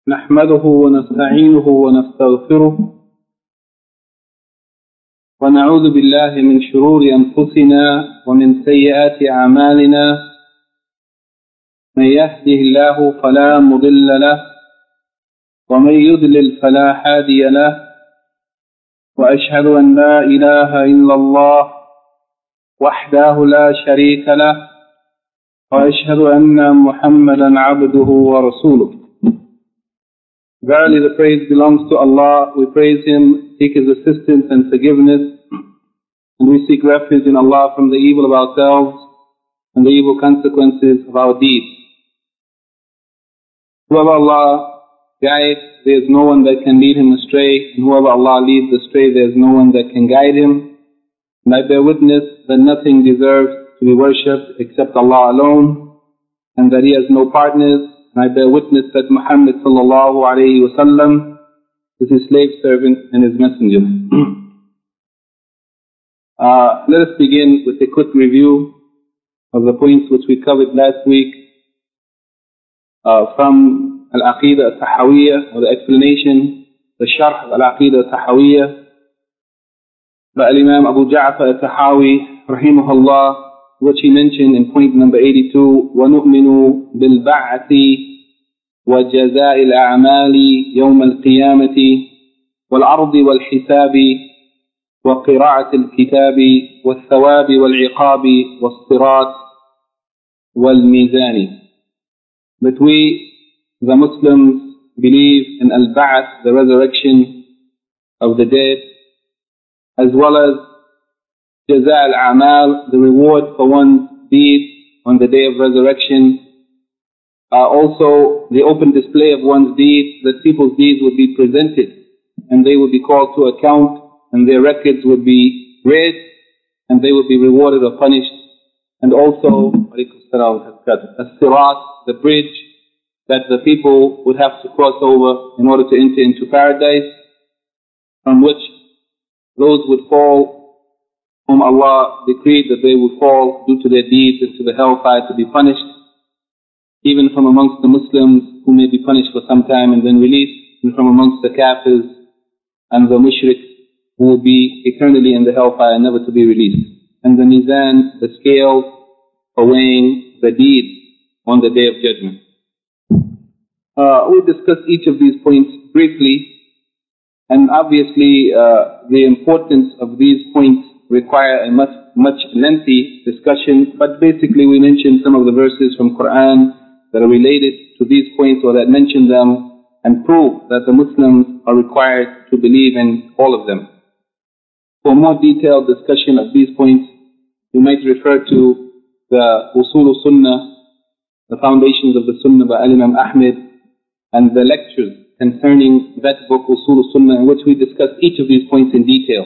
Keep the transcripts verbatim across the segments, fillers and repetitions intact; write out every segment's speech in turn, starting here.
نحمده ونستعينه ونستغفره ونعوذ بالله من شرور أنفسنا ومن سيئات أعمالنا. من يهده الله فلا مضل له ومن يضلل فلا هادي له، وأشهد أن لا إله إلا الله وحده لا شريك له، وأشهد أن محمدا عبده ورسوله. Verily the praise belongs to Allah. We praise Him, seek His assistance and forgiveness, and we seek refuge in Allah from the evil of ourselves and the evil consequences of our deeds. Whoever Allah guides, there is no one that can lead him astray, and whoever Allah leads astray, there is no one that can guide him. And I bear witness that nothing deserves to be worshipped except Allah alone, and that He has no partners. And I bear witness that Muhammad sallallahu alayhi wa sallam is His slave servant and His messenger. uh, let us begin with a quick review of the points which we covered last week uh, from Al-Aqidah Al-Tahawiyya, or the explanation, the Sharh of Al-Aqidah Al-Tahawiyya by Imam Abu Ja'far Al-Tahawi rahimahullah, which he mentioned in point number eighty-two, وَنُؤْمِنُ بِالْبَعْثِ وَجَزَاءِ الْأَعْمَالِ يَوْمَ الْقِيَامَةِ وَالْعَرْضِ وَالْحِسَابِ وَقِرَاءَةِ الْكِتَابِ وَالثَّوَابِ وَالْعِقَابِ وَالصِّرَاطِ وَالْمِيزَانِ. That we, the Muslims, believe in al-ba'ath, the resurrection of the dead, as well as Jaza al-a'mal, the reward for one's deeds on the day of resurrection. Uh, also, the open display of one's deeds, that people's deeds would be presented and they would be called to account, and their records would be read and they would be rewarded or punished. And also, as-sirat, the bridge that the people would have to cross over in order to enter into paradise, from which those would fall whom Allah decreed that they would fall due to their deeds into the hellfire to be punished, even from amongst the Muslims who may be punished for some time and then released, and from amongst the kafirs and the mushriks who will be eternally in the hellfire and never to be released. And the mizan, the scales for weighing the deeds on the day of judgment. Uh, we discussed each of these points briefly, and obviously uh, the importance of these points require a much, much lengthy discussion, but basically we mentioned some of the verses from Quran that are related to these points, or that mention them and prove that the Muslims are required to believe in all of them. For more detailed discussion of these points, you might refer to the Usul Sunnah, the foundations of the Sunnah by Imam Ahmed, and the lectures concerning that book Usul Sunnah, in which we discussed each of these points in detail.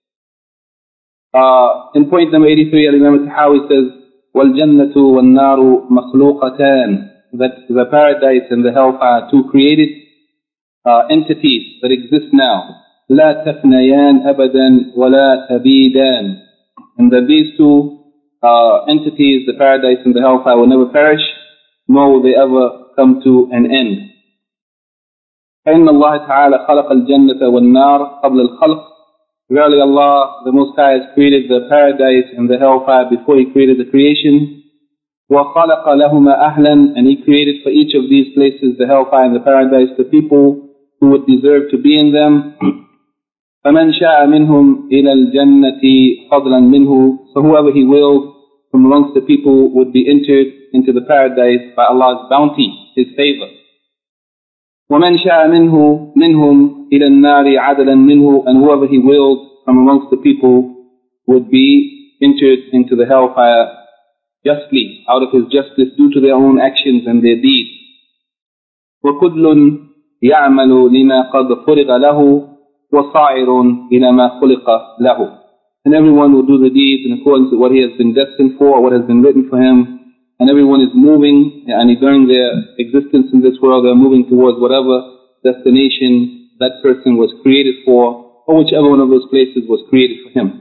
Uh, in point number eighty-three, Imam Al-Tahawi says, وَالْجَنَّةُ وَالنَّارُ مَخْلُوقَتَانِ, that the paradise and the hellfire are two created uh, entities that exist now. لَا تَفْنَيَانْ أَبَدًا وَلَا تَبِيدَانِ, and that these two uh, entities, the paradise and the hellfire, will never perish, nor will they ever come to an end. فَإِنَّ اللَّهَ تَعَالَى خَلَقَ الْجَنَّةَ وَالنَّارَ قَبْلَ الْخَلْقِ. Verily Allah, the Most High, has created the paradise and the hellfire before He created the creation. وَخَلَقَ لَهُمَا أَهْلًا, and He created for each of these places, the hellfire and the paradise, the people who would deserve to be in them. فَمَنْ شَاءَ مِنْهُمْ إِلَى الْجَنَّةِ فَضْلًا مِنْهُ, so whoever He willed from amongst the people would be entered into the paradise by Allah's bounty, His favor. وَمَنْ شَاءَ مِنْهُ مِنْهُمْ إِلَى النَّارِ عَدَلًا مِنْهُ, and whoever He willed from amongst the people would be entered into the hellfire justly, out of His justice, due to their own actions and their deeds. وَكُلٌّ يَعْمَلُ لِمَا قَدْ فُرِغَ لَهُ وَصَائِرٌ إِلَى مَا خُلِقَ لَهُ, and everyone will do the deeds in accordance with what he has been destined for, or what has been written for him. And everyone is moving, and during their existence in this world, they are moving towards whatever destination that person was created for, or whichever one of those places was created for him.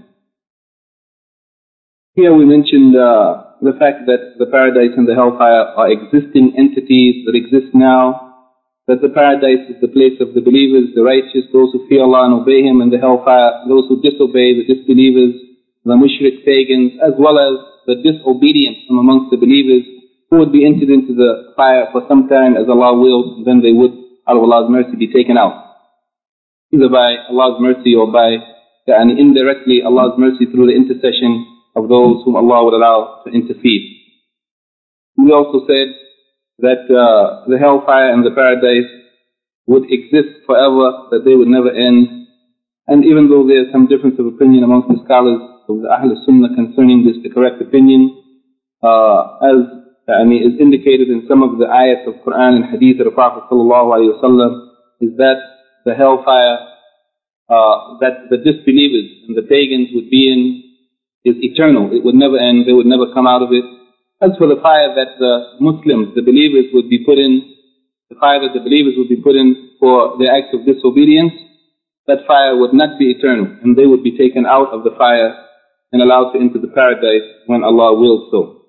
Here we mentioned uh, the fact that the paradise and the hellfire are existing entities that exist now, that the paradise is the place of the believers, the righteous, those who fear Allah and obey Him, and the hellfire, those who disobey, the disbelievers, the mushrik pagans, as well as the disobedient from amongst the believers, who would be entered into the fire for some time as Allah willed, and then they would, out of Allah's mercy, be taken out. Either by Allah's mercy or by, and indirectly Allah's mercy through the intercession of those whom Allah would allow to intercede. We also said that uh, the hellfire and the paradise would exist forever, that they would never end. And even though there is some difference of opinion amongst the scholars of the Ahl Sunnah concerning this, the correct opinion, uh, as I mean, is indicated in some of the ayats of Quran and Hadith of the Prophet sallallahu alaihi wasallam, is that the hellfire uh, that the disbelievers and the pagans would be in is eternal. It would never end. They would never come out of it. As for the fire that the Muslims, the believers, would be put in, the fire that the believers would be put in for their acts of disobedience, that fire would not be eternal, and they would be taken out of the fire and allowed to enter the paradise when Allah wills so.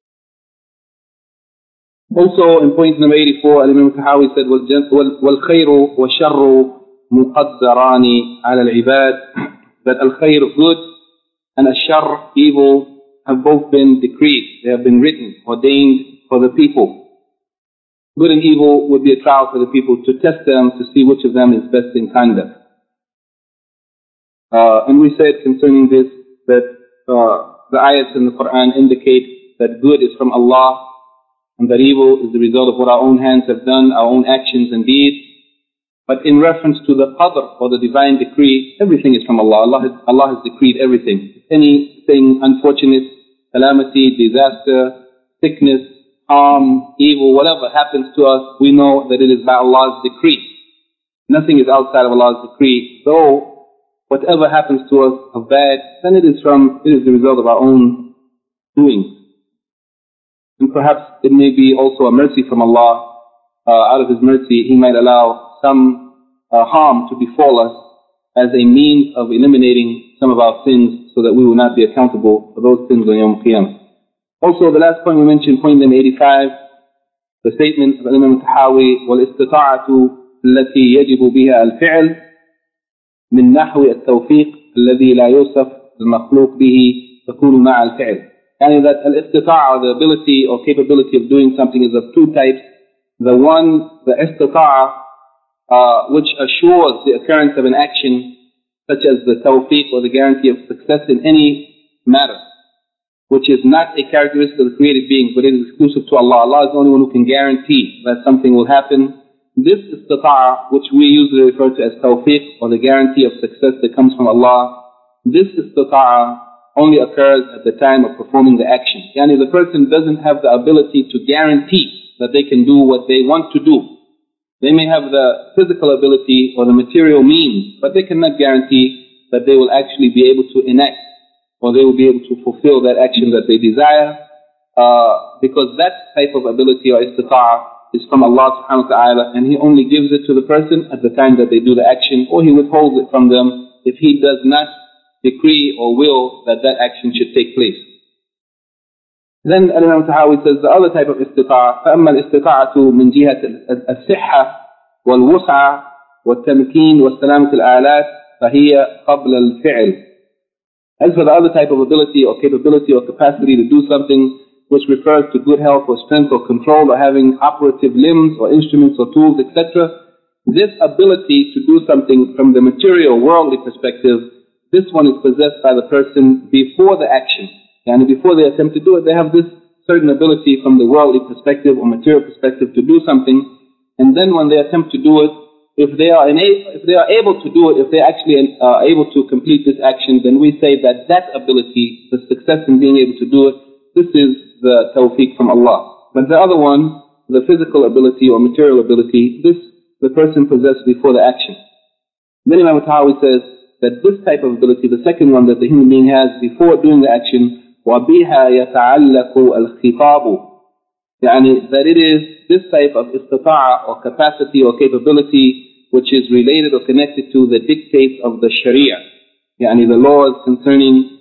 Also, in point number eighty-four, Imam Tahawi said, وَالْخَيْرُ وَالشَّرُّ مُقَدَّرَانِ عَلَى الْعِبَادِ, that al-khayr, good, and al-shar, evil, have both been decreed. They have been written, ordained for the people. Good and evil would be a trial for the people to test them, to see which of them is best in conduct. Uh, and we said concerning this that uh, the ayats in the Quran indicate that good is from Allah and that evil is the result of what our own hands have done, our own actions and deeds. But in reference to the qadr, or the divine decree, everything is from Allah. Allah has, Allah has decreed everything. Anything unfortunate, calamity, disaster, sickness, harm, evil, whatever happens to us, we know that it is by Allah's decree. Nothing is outside of Allah's decree. Though whatever happens to us of bad, then it is from, it is the result of our own doings. And perhaps it may be also a mercy from Allah. Uh, out of His mercy, He might allow some uh, harm to befall us as a means of eliminating some of our sins, so that we will not be accountable for those sins on Yawm Qiyamah. Also, the last point we mentioned, point number eighty-five, the statement of Imam Tahawi, وَالْإِسْتِطَاعَةُ الَّتِي يَجِبُ بِهَا الْفِعْلِ مِنْ نَحْوِ التَّوْفِيقِ الَّذِي لَا يُوصَفْ الْمَخْلُوقِ بِهِ تَكُونُ مَعَ الْفِعْلِ. And that al-istita'a, the ability or capability of doing something, is of two types. The one, the istita'a, uh, which assures the occurrence of an action, such as the tawfiq, or the guarantee of success in any matter, which is not a characteristic of the created beings, but it is exclusive to Allah. Allah is the only one who can guarantee that something will happen. This istita'a, which we usually refer to as tawfiq, or the guarantee of success that comes from Allah, this istita'a only occurs at the time of performing the action. Yani the person doesn't have the ability to guarantee that they can do what they want to do. They may have the physical ability or the material means, but they cannot guarantee that they will actually be able to enact, or they will be able to fulfill that action that they desire, uh, because that type of ability or istita'a is from Allah subhanahu wa ta'ala, and He only gives it to the person at the time that they do the action, or He withholds it from them if He does not decree or will that that action should take place. Then Imam Tahawi says the other type of istita'a, فَأَمَّا الْإِسْتِطَاعَةُ مِنْ جِهَةِ الصِّحَّةِ وَالْوُسْعَةِ وَالتَّمْكِينِ وَالسَّلَامَةِ الْآلَاتِ فَهِيَ قَبْلَ الْفِعْلِ. As for the other type of ability or capability or capacity to do something which refers to good health or strength or control or having operative limbs or instruments or tools, et cetera, this ability to do something from the material, worldly perspective, this one is possessed by the person before the action. And before they attempt to do it, they have this certain ability from the worldly perspective or material perspective to do something. And then when they attempt to do it, if they are ena- if they are able to do it, if they actually are able to complete this action, then we say that that ability, the success in being able to do it, this is the tawfiq from Allah. But the other one, the physical ability or material ability, this the person possessed before the action. Then Imam Tahawi says that this type of ability, the second one that the human being has before doing the action, وَبِهَا يَتَعَلَّقُ الْخِطَابُ, يعني that it is this type of istita'a or capacity or capability which is related or connected to the dictates of the Sharia, يعني the laws concerning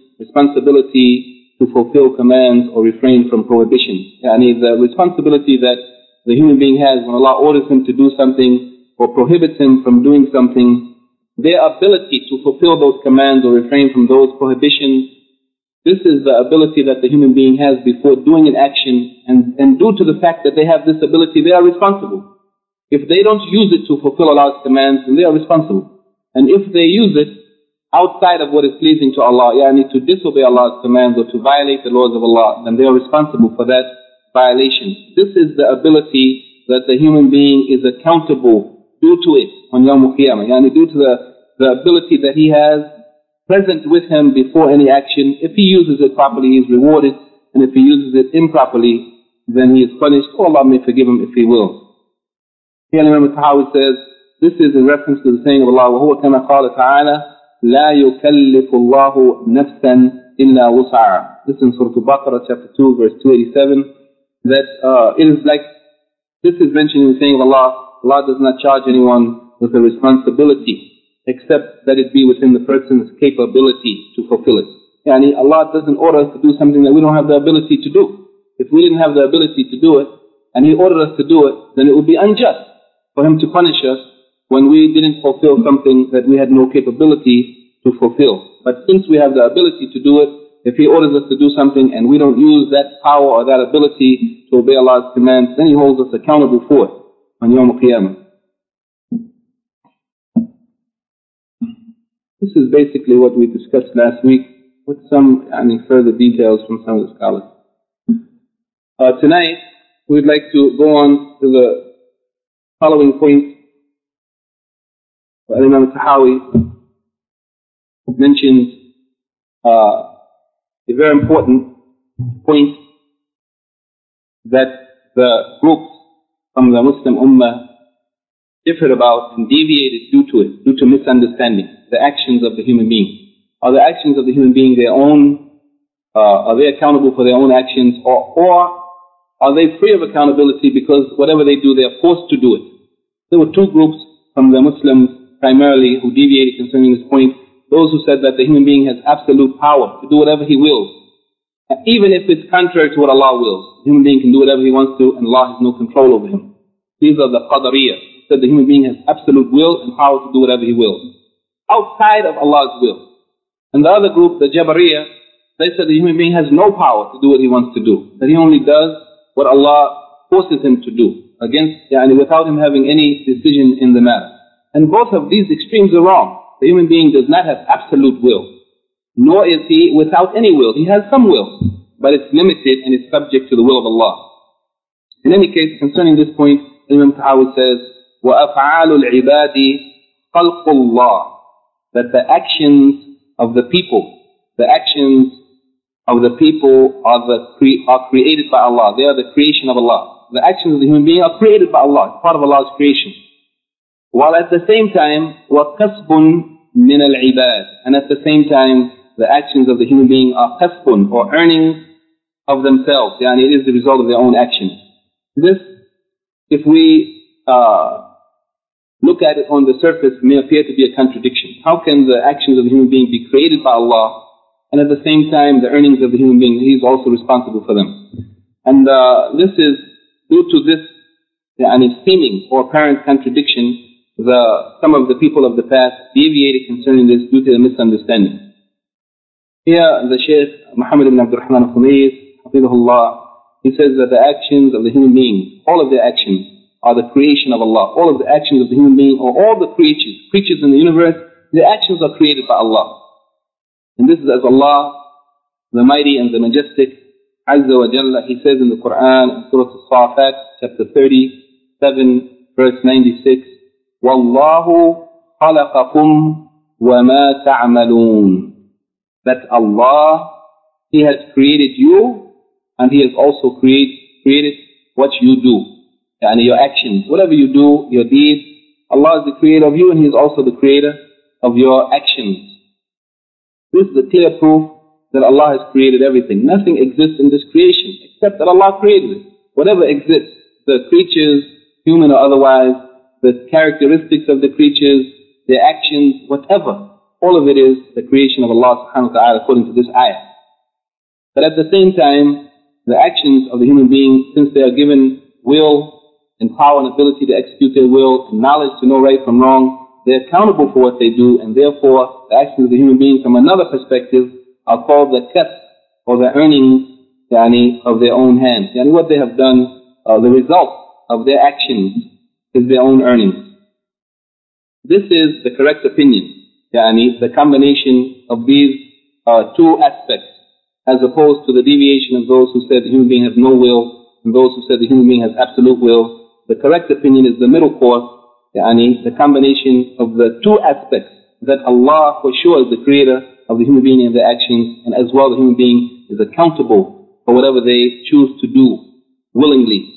responsibility to fulfill commands or refrain from prohibitions. يعني the responsibility that the human being has when Allah orders him to do something or prohibits him from doing something, their ability to fulfill those commands or refrain from those prohibitions, this is the ability that the human being has before doing an action, and, and due to the fact that they have this ability, they are responsible. If they don't use it to fulfill Allah's commands, then they are responsible. And if they use it outside of what is pleasing to Allah, yani to disobey Allah's commands or to violate the laws of Allah, then they are responsible for that violation. This is the ability that the human being is accountable due to it on Yawm al-Qiyamah, yani due to the, the ability that he has present with him before any action. If he uses it properly, he is rewarded, and if he uses it improperly, then he is punished. Or Allah may forgive him if he will. Here Imam al-Tahawi says, this is in reference to the saying of Allah, وَهُوَ كَمَا قَالَ تَعَالَى لَا يُكَلِّفُ اللَّهُ نَفْسًا إِلَّا وُسْعَهَا. This is in Surah Al-Baqarah chapter two verse two eighty-seven, that uh, it is like, this is mentioned in the saying of Allah, Allah does not charge anyone with a responsibility except that it be within the person's capability to fulfill it. Yani Allah doesn't order us to do something that we don't have the ability to do. If we didn't have the ability to do it, and He ordered us to do it, then it would be unjust for Him to punish us when we didn't fulfill something that we had no capability to fulfill. But since we have the ability to do it, if He orders us to do something and we don't use that power or that ability to obey Allah's commands, then He holds us accountable for it on Yawm al-Qiyamah. This is basically what we discussed last week with some any further details from some of the scholars. Uh, tonight, we'd like to go on to the following point. Imam al-Tahawi mentioned uh, a very important point that the groups from the Muslim Ummah differed about and deviated due to it, due to misunderstanding the actions of the human being. Are the actions of the human being their own? Uh, are they accountable for their own actions? Or, or are they free of accountability because whatever they do, they are forced to do it? There were two groups from the Muslims primarily who deviated concerning this point. Those who said that the human being has absolute power to do whatever he wills, even if it's contrary to what Allah wills. The human being can do whatever he wants to and Allah has no control over him. These are the Qadariyah, who said the human being has absolute will and power to do whatever he wills, outside of Allah's will. And the other group, the Jabariyah, they said the human being has no power to do what he wants to do, that he only does what Allah forces him to do, against, yani, without him having any decision in the matter. And both of these extremes are wrong. The human being does not have absolute will, nor is he without any will. He has some will, but it's limited and it's subject to the will of Allah. In any case, concerning this point, Imam Tahawi says, وَأَفْعَالُ الْعِبَادِ خَلْقُ اللَّهِ, that the actions of the people, the actions of the people are, the cre are created by Allah. They are the creation of Allah. The actions of the human being are created by Allah. It's part of Allah's creation. While at the same time, وَكَسْبٌ مِنَ الْعِبَادِ, and at the same time, the actions of the human being are kasbun, or earnings of themselves. Yani it is the result of their own actions. This, if we uh, look at it on the surface, may appear to be a contradiction. How can the actions of the human being be created by Allah, and at the same time, the earnings of the human being, He is also responsible for them? And uh, this is due to this yani, seeming or apparent contradiction. The, some of the people of the past deviated concerning this due to the misunderstanding. Here, the Shaykh Muhammad ibn Abdul Rahman al-Khumayz, Hafidhahullah, he says that the actions of the human being, all of their actions, are the creation of Allah. All of the actions of the human being, or all the creatures, creatures in the universe, their actions are created by Allah. And this is as Allah, the Mighty and the Majestic, Azza wa Jalla, He says in the Quran, Surah Al-Safat, chapter thirty-seven, verse ninety-six, وَاللَّهُ خَلَقَكُمْ وَمَا تَعْمَلُونَ, that Allah, He has created you, and He has also create, created what you do. And your actions, whatever you do, your deeds, Allah is the creator of you and He is also the creator of your actions. This is the clear proof that Allah has created everything. Nothing exists in this creation except that Allah created it. Whatever exists, the creatures, human or otherwise, the characteristics of the creatures, their actions, whatever, all of it is the creation of Allah subhanahu wa ta'ala according to this ayah. But at the same time, the actions of the human being, since they are given will, and power and ability to execute their will, and knowledge to know right from wrong, they're accountable for what they do, and therefore the actions of the human being from another perspective are called the kasb, or the earnings yani, of their own hands. Yani what they have done, uh, the result of their actions is their own earnings. This is the correct opinion, yani, the combination of these uh, two aspects, as opposed to the deviation of those who said the human being has no will and those who said the human being has absolute will. The correct opinion is the middle course, yani, the combination of the two aspects, that Allah for sure is the creator of the human being and their actions, and as well the human being is accountable for whatever they choose to do willingly.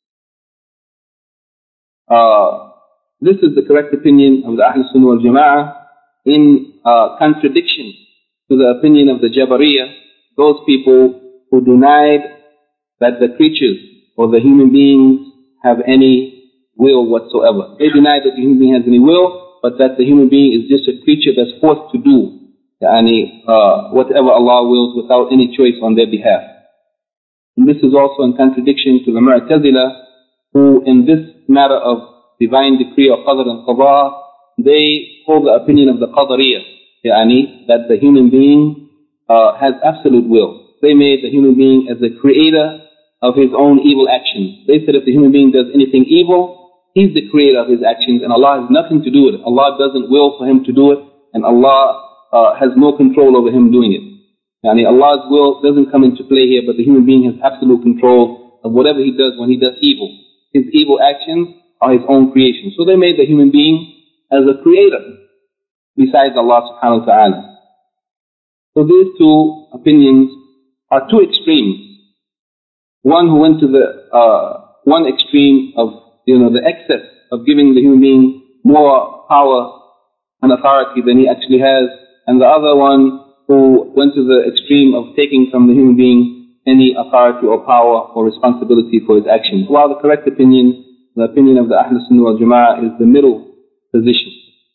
Uh, this is the correct opinion of the Ahl Sunnah wal Jama'ah, in uh, contradiction to the opinion of the Jabariyah, those people who denied that the creatures or the human beings have any will whatsoever. They deny that the human being has any will, but that the human being is just a creature that's forced to do yani, uh, whatever Allah wills without any choice on their behalf. And this is also in contradiction to the Mu'tazila, who in this matter of divine decree or qadr and qada, they hold the opinion of the Qadariyah, yani, that the human being uh, has absolute will. They made the human being as the creator of his own evil actions. They said if the human being does anything evil, he's the creator of his actions, and Allah has nothing to do with it. Allah doesn't will for him to do it, and Allah uh, has no control over him doing it. Yani Allah's will doesn't come into play here, but the human being has absolute control of whatever he does when he does evil. His evil actions are his own creation. So they made the human being as a creator besides Allah subhanahu wa ta'ala. So these two opinions are two extremes. One who went to the uh, one extreme of, you know, the excess of giving the human being more power and authority than he actually has, and the other one who went to the extreme of taking from the human being any authority or power or responsibility for his actions. While the correct opinion, the opinion of the Ahl Sunnah wal Jama'ah, is the middle position.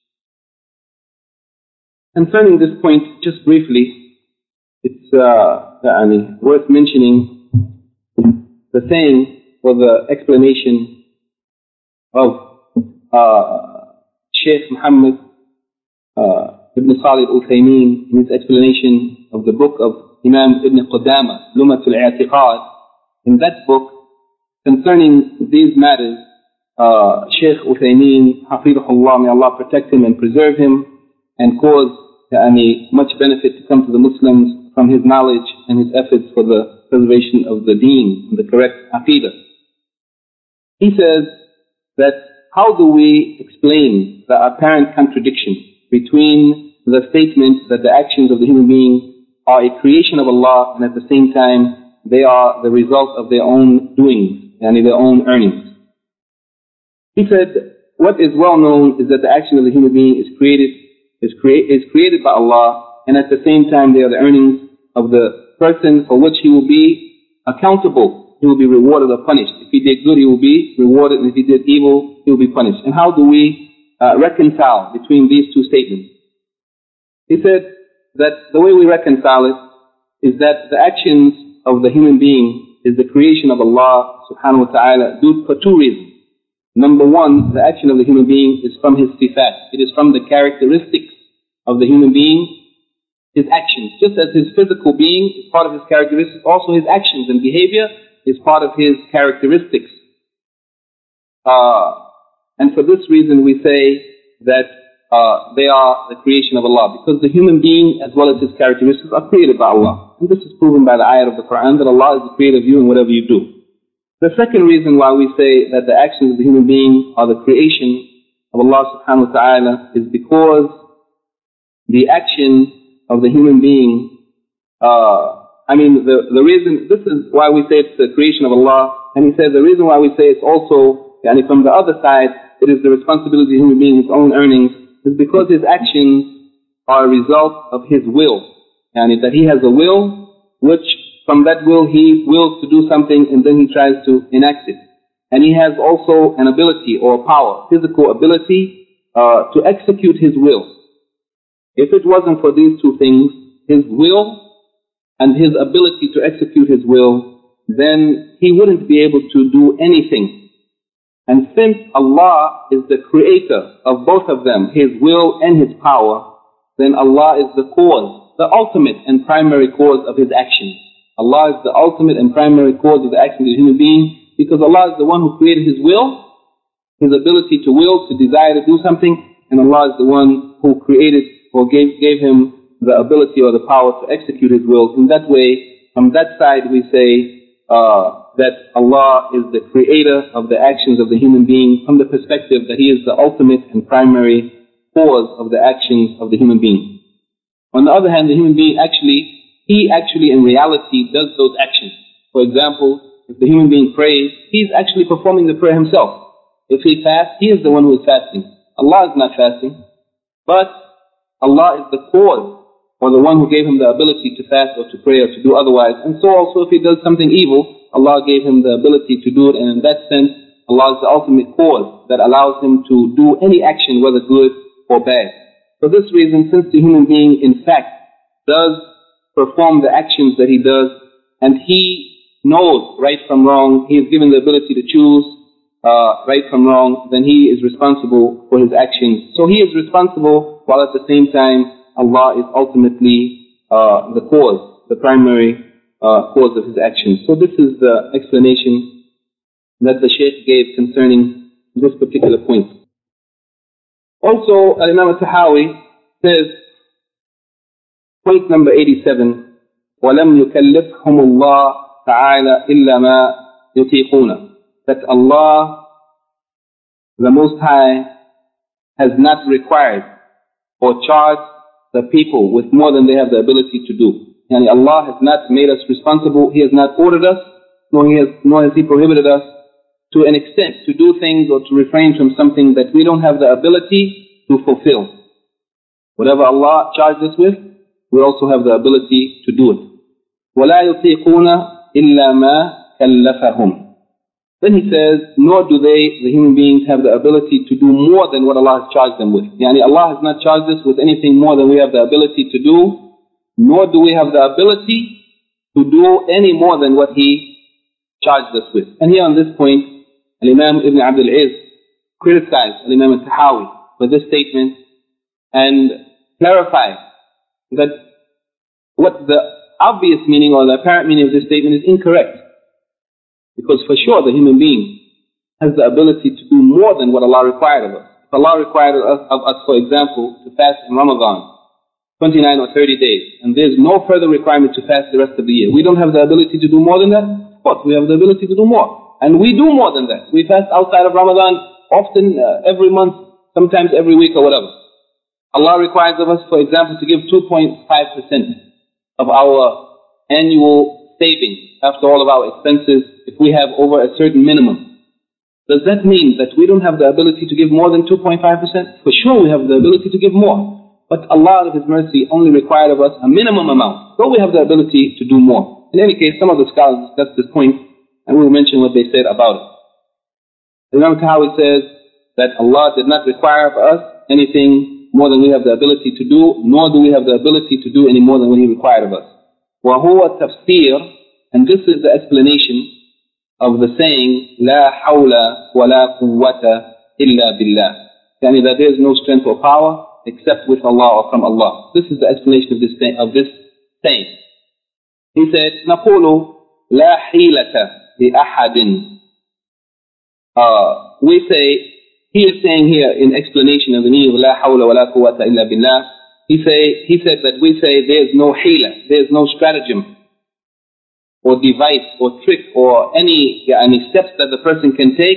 Concerning this point, just briefly, it's uh, يعني, worth mentioning the saying or the explanation of uh, Shaykh Muhammad uh, Ibn Salih al-Uthaymeen in his explanation of the book of Imam Ibn Qudama, Lumatul I'tiqad. In that book, concerning these matters, uh, Shaykh Uthaymeen, Hafidhullah, may Allah protect him and preserve him, and cause yani, much benefit to come to the Muslims from his knowledge and his efforts for the preservation of the deen, and the correct aqidah. He says that how do we explain the apparent contradiction between the statement that the actions of the human being are a creation of Allah, and at the same time they are the result of their own doings, and their own earnings. He said, what is well known is that the action of the human being is created, is, crea- is created by Allah, and at the same time they are the earnings of the person for which he will be accountable. He will be rewarded or punished. If he did good, he will be rewarded, and if he did evil, he will be punished. And how do we uh, reconcile between these two statements? He said that the way we reconcile it is that the actions of the human being is the creation of Allah subhanahu wa ta'ala due for two reasons. Number one, the action of the human being is from his sifat. It is from the characteristics of the human being, his actions. Just as his physical being is part of his characteristics, also his actions and behavior is part of his characteristics. Uh, and for this reason we say that uh, they are the creation of Allah, because the human being as well as his characteristics are created by Allah. And this is proven by the ayat of the Quran that Allah is the creator of you and whatever you do. The second reason why we say that the actions of the human being are the creation of Allah subhanahu wa ta'ala is because the action of the human being, uh, I mean, the, the reason, this is why we say it's the creation of Allah, and he says the reason why we say it's also, and from the other side, it is the responsibility of the human being, his own earnings, is because his actions are a result of his will, and that he has a will, which from that will he wills to do something and then he tries to enact it. And he has also an ability or power, physical ability, uh, to execute his will. If it wasn't for these two things, his will and his ability to execute his will, then he wouldn't be able to do anything. And since Allah is the creator of both of them, His will and His power, then Allah is the cause, the ultimate and primary cause of His actions. Allah is the ultimate and primary cause of the actions of the human being, because Allah is the one who created His will, His ability to will, to desire to do something, and Allah is the one who created or gave, gave him the ability or the power to execute His will. In that way, from that side we say uh, that Allah is the creator of the actions of the human being, from the perspective that He is the ultimate and primary cause of the actions of the human being. On the other hand, the human being actually, he actually in reality does those actions. For example, if the human being prays, he's actually performing the prayer himself. If he fasts, he is the one who is fasting. Allah is not fasting, but Allah is the cause, or the one who gave him the ability to fast or to pray or to do otherwise. And so also if he does something evil, Allah gave him the ability to do it, and in that sense, Allah is the ultimate cause that allows him to do any action, whether good or bad. For this reason, since the human being in fact does perform the actions that he does, and he knows right from wrong, he is given the ability to choose uh, right from wrong, then he is responsible for his actions. So he is responsible, while at the same time Allah is ultimately uh, the cause, the primary uh, cause of his actions. So this is the explanation that the Shaykh gave concerning this particular point. Also, Al-Imam al-Tahawi says, point number eighty-seven, وَلَمْ يُكَلِّفْهُمُ اللَّهُ تَعَالَى إِلَّا مَا يُطِيقُونَ, that Allah, the Most High, has not required or charged the people with more than they have the ability to do. Yani Allah has not made us responsible, He has not ordered us, nor, he has, nor has He prohibited us to an extent to do things or to refrain from something that we don't have the ability to fulfill. Whatever Allah charged us with, we also have the ability to do it. وَلَا يُطِيقُونَ إِلَّا مَا كَلَّفَهُمْ. Then he says, nor do they, the human beings, have the ability to do more than what Allah has charged them with. Yani Allah has not charged us with anything more than we have the ability to do, nor do we have the ability to do any more than what He charged us with. And here on this point, Al-Imam Ibn Abdul Aziz criticized Al-Imam al-Tahawi for this statement and clarified that what the obvious meaning or the apparent meaning of this statement is incorrect. Because for sure the human being has the ability to do more than what Allah required of us. If Allah required of us, of us, for example, to fast in Ramadan, twenty-nine or thirty days, and there's no further requirement to fast the rest of the year, we don't have the ability to do more than that? Of course, we have the ability to do more. And we do more than that. We fast outside of Ramadan often, uh, every month, sometimes every week or whatever. Allah requires of us, for example, to give two point five percent of our annual savings after all of our expenses if we have over a certain minimum. Does that mean that we don't have the ability to give more than two point five percent? For sure we have the ability to give more. But Allah, out of His mercy, only required of us a minimum amount. So we have the ability to do more. In any case, some of the scholars discussed this point, and we'll mention what they said about it. Imam Tahawi says that Allah did not require of us anything more than we have the ability to do, nor do we have the ability to do any more than what He required of us. وَهُوَ تَفْسِيرٌ, and this is the explanation of the saying, لَا حَوْلَ وَلَا قُوَّةَ إِلَّا بِاللَّهِ, yani that there is no strength or power except with Allah or from Allah. This is the explanation of this, of this saying. He said, نَقُولُ لَا حِيلَةَ لِأَحَدٍ. Uh, we say, he is saying here in explanation of the meaning of لَا حَوْلَ وَلَا قُوَّةَ إِلَّا بِاللَّهِ, he, say, he said that we say there is no hila, there is no stratagem or device or trick or any, any steps that the person can take,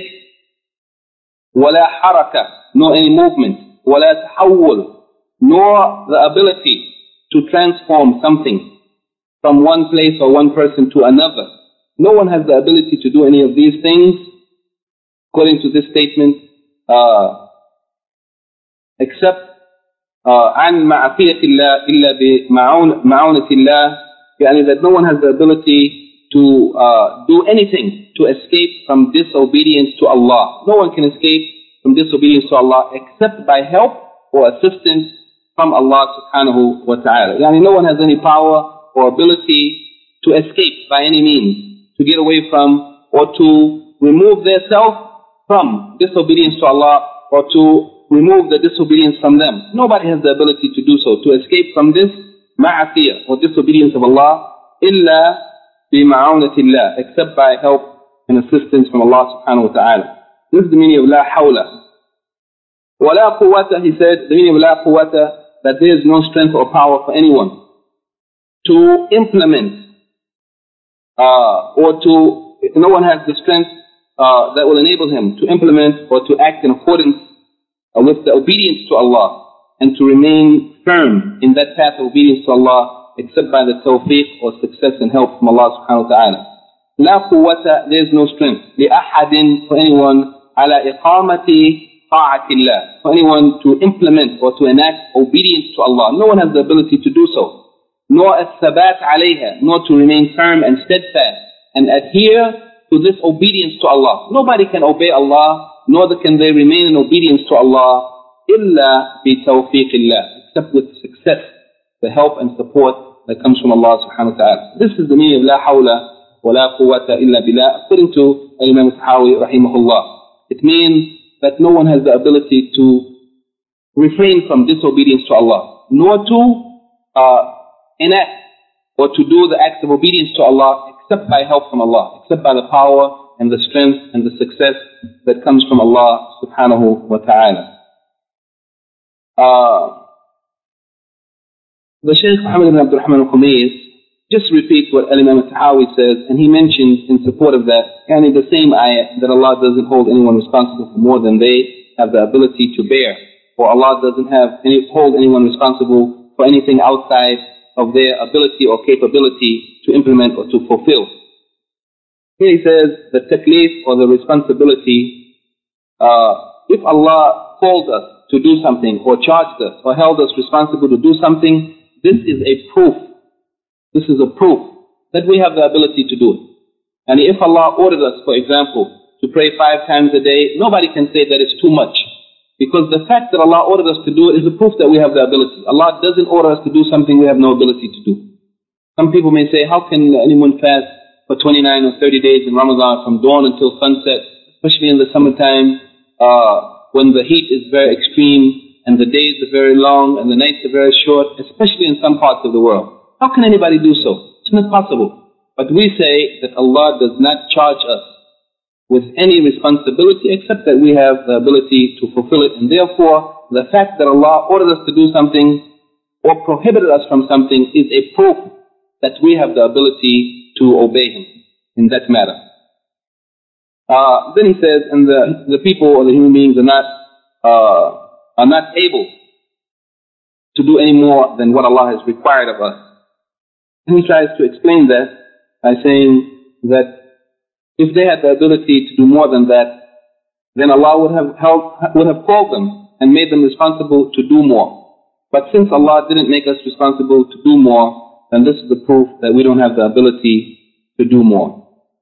وَلَا حَرَكَةٍ, nor any movement, وَلَا تَحَوُّلٍ, nor the ability to transform something from one place or one person to another. No one has the ability to do any of these things, according to this statement, uh, except عن معصية الله إلا بمعونة الله, يعني that no one has the ability to uh, do anything to escape from disobedience to Allah. No one can escape from disobedience to Allah except by help or assistance from Allah subhanahu wa ta'ala. Yani no one has any power or ability to escape by any means, to get away from or to remove their self from disobedience to Allah or to remove the disobedience from them. Nobody has the ability to do so, to escape from this ma'asiyah or disobedience of Allah, illa bima'awnatillah, except by help and assistance from Allah subhanahu wa ta'ala. This is the meaning of la hawla. Wa la quwwata, he said, the meaning of la quwwata, that there is no strength or power for anyone to implement uh, or to, no one has the strength uh, that will enable him to implement or to act in accordance uh, with the obedience to Allah and to remain firm in that path of obedience to Allah except by the tawfiq or success and help from Allah subhanahu wa ta'ala. La quwwata, there is no strength. لأحد, for anyone, على إقامة طاعة الله, for anyone to implement or to enact obedience to Allah. No one has the ability to do so. Nor الثبات عليها, nor to remain firm and steadfast and adhere to this obedience to Allah. Nobody can obey Allah, nor can they remain in obedience to Allah إلا بتوفيق الله, except with success, the help and support that comes from Allah subhanahu wa ta'ala. This is the meaning of la hawla wa la quwwata illa billah, according to Imam Tahawi rahimahullah. It means that no one has the ability to refrain from disobedience to Allah, nor to uh, enact or to do the acts of obedience to Allah except by help from Allah, except by the power and the strength and the success that comes from Allah subhanahu wa ta'ala. Uh, the Shaykh Muhammad ibn Abdul Rahman al-Khumays just repeats what Imam al-Tahawi says, and he mentions in support of that, and in the same ayah, that Allah doesn't hold anyone responsible for more than they have the ability to bear, or Allah doesn't have any, hold anyone responsible for anything outside of their ability or capability to implement or to fulfill. Here he says the taklif, or the responsibility, uh, if Allah called us to do something or charged us or held us responsible to do something, this is a proof. This is a proof that we have the ability to do it. And if Allah ordered us, for example, to pray five times a day, nobody can say that it's too much. Because the fact that Allah ordered us to do it is a proof that we have the ability. Allah doesn't order us to do something we have no ability to do. Some people may say, how can anyone fast for twenty-nine or thirty days in Ramadan from dawn until sunset, especially in the summertime, uh, when the heat is very extreme and the days are very long and the nights are very short, especially in some parts of the world. How can anybody do so? It's not possible. But we say that Allah does not charge us with any responsibility except that we have the ability to fulfill it. And therefore, the fact that Allah ordered us to do something or prohibited us from something is a proof that we have the ability to obey Him in that matter. Uh, then he says, and the, the people or the human beings are not, uh, are not able to do any more than what Allah has required of us. And he tries to explain that by saying that if they had the ability to do more than that, then Allah would have helped, would have called them and made them responsible to do more. But since Allah didn't make us responsible to do more, then this is the proof that we don't have the ability to do more.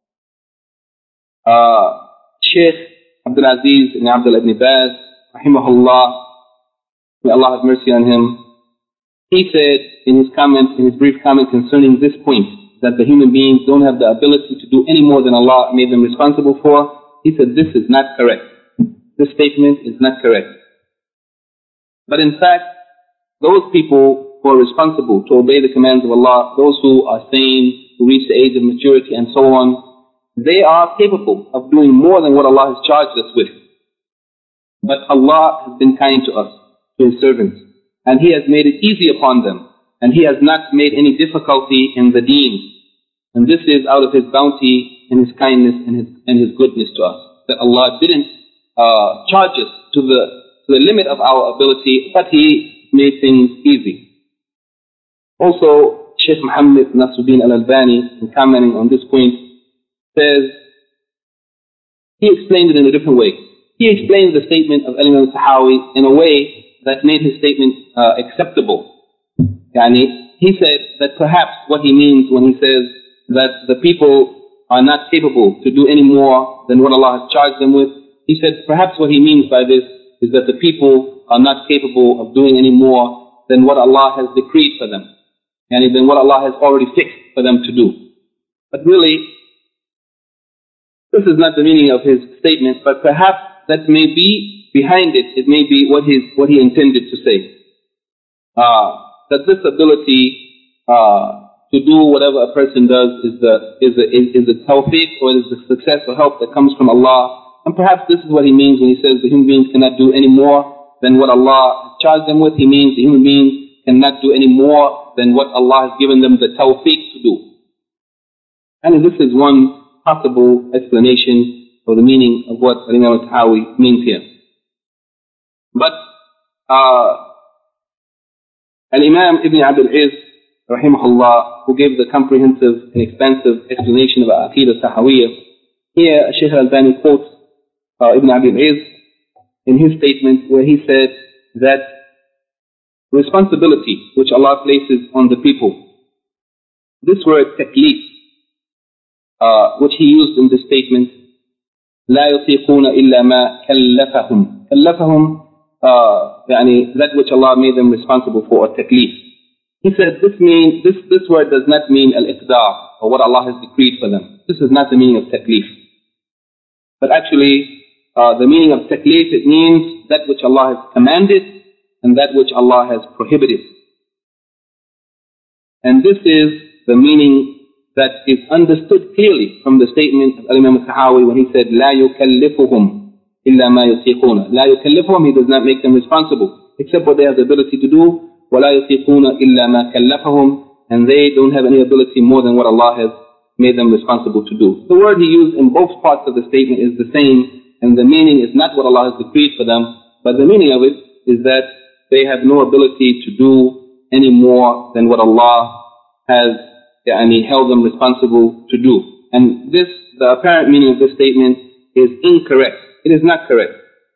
Uh, Shaykh Abdul Aziz ibn Abdul ibn Baz, rahimahullah, may Allah have mercy on him, he said in his comment, in his brief comment concerning this point, that the human beings don't have the ability to do any more than Allah made them responsible for, he said this is not correct. This statement is not correct. But in fact, those people who are responsible to obey the commands of Allah, those who are sane, who reach the age of maturity and so on, they are capable of doing more than what Allah has charged us with. But Allah has been kind to us, to His servants, and He has made it easy upon them, and He has not made any difficulty in the deen. And this is out of His bounty and His kindness and His, and His goodness to us, that Allah didn't uh, charge us to the, to the limit of our ability, but He made things easy. Also, Shaykh Muhammad Nasruddin al-Albani, in commenting on this point, says, he explained it in a different way. He explained the statement of Imam al-Tahawi in a way that made his statement uh, acceptable. Yani, he said that perhaps what he means when he says that the people are not capable to do any more than what Allah has charged them with, he said perhaps what he means by this is that the people are not capable of doing any more than what Allah has decreed for them, and than what Allah has already fixed for them to do. But really, This is not the meaning of his statement, but perhaps that may be behind it. It may be what, his, what he intended to say. Uh, that this ability uh, to do whatever a person does is the is the is, is the tawfiq, or is the success or help that comes from Allah. And perhaps this is what he means when he says the human beings cannot do any more than what Allah has charged them with. He means the human beings cannot do any more than what Allah has given them the tawfiq to do. And this is one possible explanation for the meaning of what Imam al-Tahawi means here. But uh, Al-Imam Ibn Abdul Izz, rahimahullah, who gave the comprehensive and expansive explanation of Aqidah Tahawiyyah, here Shaykh al-Albani quotes uh, Ibn Abdul Izz in his statement where he said that responsibility which Allah places on the people, this word taklif, uh, which he used in this statement, لا يطيقون إلا ما كلفهم. كلفهم uh, يعني, that which Allah made them responsible for, or taklif. He said this mean this this word does not mean al-iqdar, or what Allah has decreed for them. This is not the meaning of taklif. But actually, uh, the meaning of taklif, it means that which Allah has commanded and that which Allah has prohibited. And this is the meaning that is understood clearly from the statement of Imam al-Tahawi when he said, لا يكلفهم إلا ما يطيقون. لا يكلفهم, he does not make them responsible except what they have the ability to do. ولا يطيقون إلا ما كلفهم, and they don't have any ability more than what Allah has made them responsible to do. The word he used in both parts of the statement is the same, and the meaning is not what Allah has decreed for them, but the meaning of it is that they have no ability to do any more than what Allah has yani, held them responsible to do. And this, the apparent meaning of this statement is incorrect. It is not correct.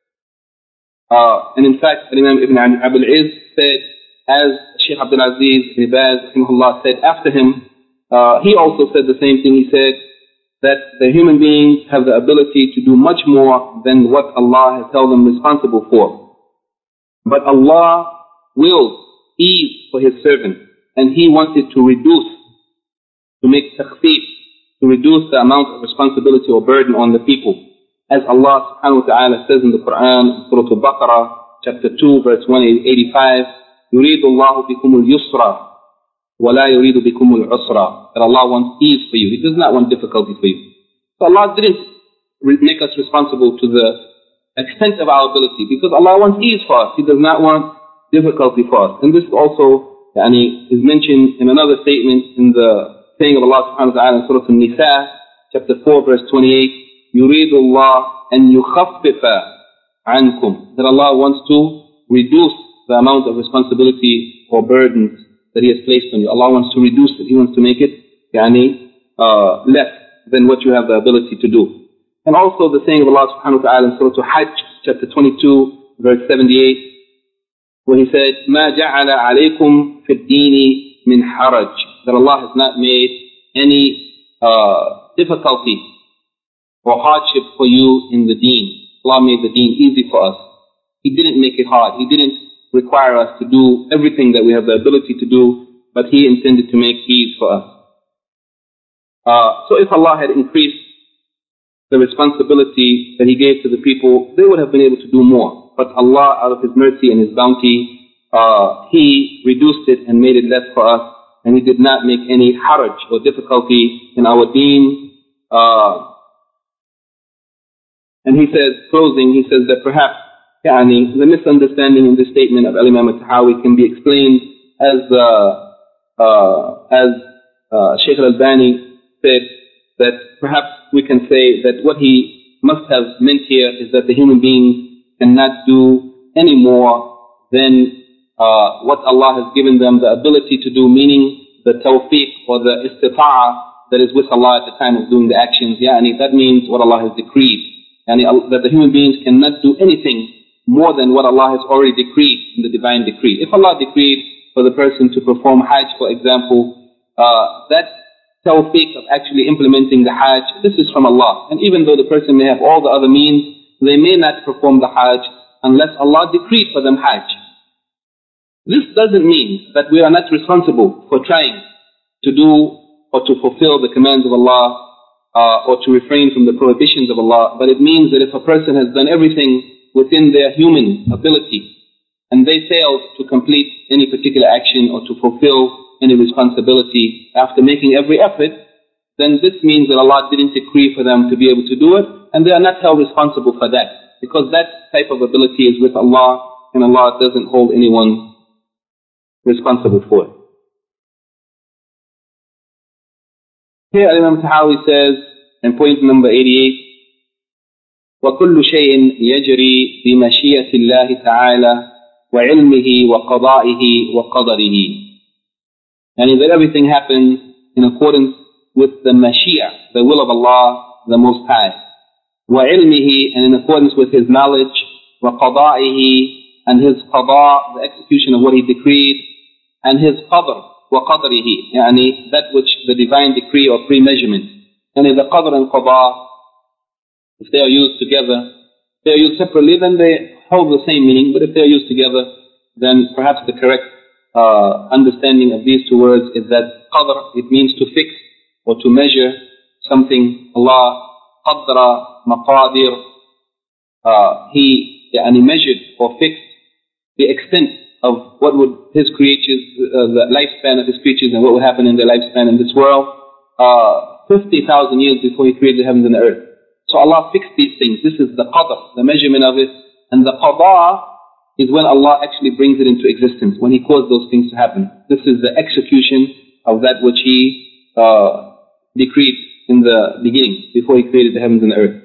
Uh, and in fact, Imam Ibn Abdul Izz said, as Shaykh Abdul Aziz Ibn Baz rahimahullah said after him, uh, he also said the same thing. He said that the human beings have the ability to do much more than what Allah has held them responsible for. But Allah willed ease for His servant, and He wanted to reduce, to make takhfif, to reduce the amount of responsibility or burden on the people. As Allah subhanahu wa ta'ala says in the Quran, Surah Al-Baqarah, chapter two, verse one eighty-five, يُرِيدُ اللَّهُ بِكُمُ الْيُسْرَ وَلَا يُرِيدُ بِكُمُ الْعُسْرَ. That Allah wants ease for you. He does not want difficulty for you. So Allah didn't make us responsible to the extent of our ability, because Allah wants ease for us. He does not want difficulty for us. And this also yani, is mentioned in another statement in the saying of Allah subhanahu wa ta'ala in Surah An-Nisa, chapter four, verse twenty-eight, يُرِيدُ اللَّهُ أَن يُخَفِّفَ عَنْكُمْ. That Allah wants to reduce the amount of responsibility or burdens that He has placed on you. Allah wants to reduce it. He wants to make it yani, uh, less than what you have the ability to do. And also the saying of Allah subhanahu wa ta'ala in Surah Hajj, chapter twenty-two, verse seventy-eight, where He said, مَا جَعَلَ عَلَيْكُمْ فِي الدِّينِ مِنْ حَرَجٍ. That Allah has not made any uh, difficulty or hardship for you in the deen. Allah made the deen easy for us. He didn't make it hard. He didn't require us to do everything that we have the ability to do, but He intended to make ease for us. Uh, so if Allah had increased the responsibility that He gave to the people, they would have been able to do more. But Allah, out of His mercy and His bounty, uh, He reduced it and made it less for us, and He did not make any haraj or difficulty in our deen. Uh, and He says, closing, He says that perhaps yani, the misunderstanding in this statement of Imam al-Tahawi can be explained as uh, uh, as uh, Shaykh al-Albani said, that perhaps we can say that what he must have meant here is that the human beings cannot do any more than uh, what Allah has given them the ability to do, meaning the tawfiq or the istita'ah that is with Allah at the time of doing the actions. Yeah, and that means what Allah has decreed. And that the human beings cannot do anything more than what Allah has already decreed in the divine decree. If Allah decreed for the person to perform Hajj, for example, uh, that tawfiq of actually implementing the Hajj, this is from Allah. And even though the person may have all the other means, they may not perform the Hajj unless Allah decreed for them Hajj. This doesn't mean that we are not responsible for trying to do or to fulfill the commands of Allah uh, or to refrain from the prohibitions of Allah, but it means that if a person has done everything within their human ability and they fail to complete any particular action or to fulfill any responsibility after making every effort, then this means that Allah didn't decree for them to be able to do it, and they are not held responsible for that, because that type of ability is with Allah, and Allah doesn't hold anyone responsible for it. Here Imam Tahawi says, in point number eighty-eight, وَكُلُّ شَيْءٍ يَجْرِي بِمَشِيَّةِ اللَّهِ تَعَالَى وَعِلْمِهِ وَقَضَائِهِ وَقَدَرِهِ. And that everything happens in accordance with the Mashiach, the will of Allah, the Most High. وَعِلْمِهِ, and in accordance with His knowledge, وَقَضَائِهِ, and His qada, the execution of what He decreed, and His qadr, وَقَدْرِهِ, يعني that which the divine decree or pre-measurement. And the qadr and qada, if they are used together, if they are used separately, then they hold the same meaning, but if they are used together, then perhaps the correct uh, understanding of these two words is that qadr, it means to fix or to measure something. Allah qaddara maqadir, uh, He يعني measured or fixed the extent of what would His creatures, uh, the lifespan of His creatures and what would happen in their lifespan in this world, uh, fifty thousand years before He created the heavens and the earth. So Allah fixed these things. This is the qadr, the measurement of it. And the qada is when Allah actually brings it into existence, when He caused those things to happen. This is the execution of that which He uh, decreed in the beginning, before He created the heavens and the earth.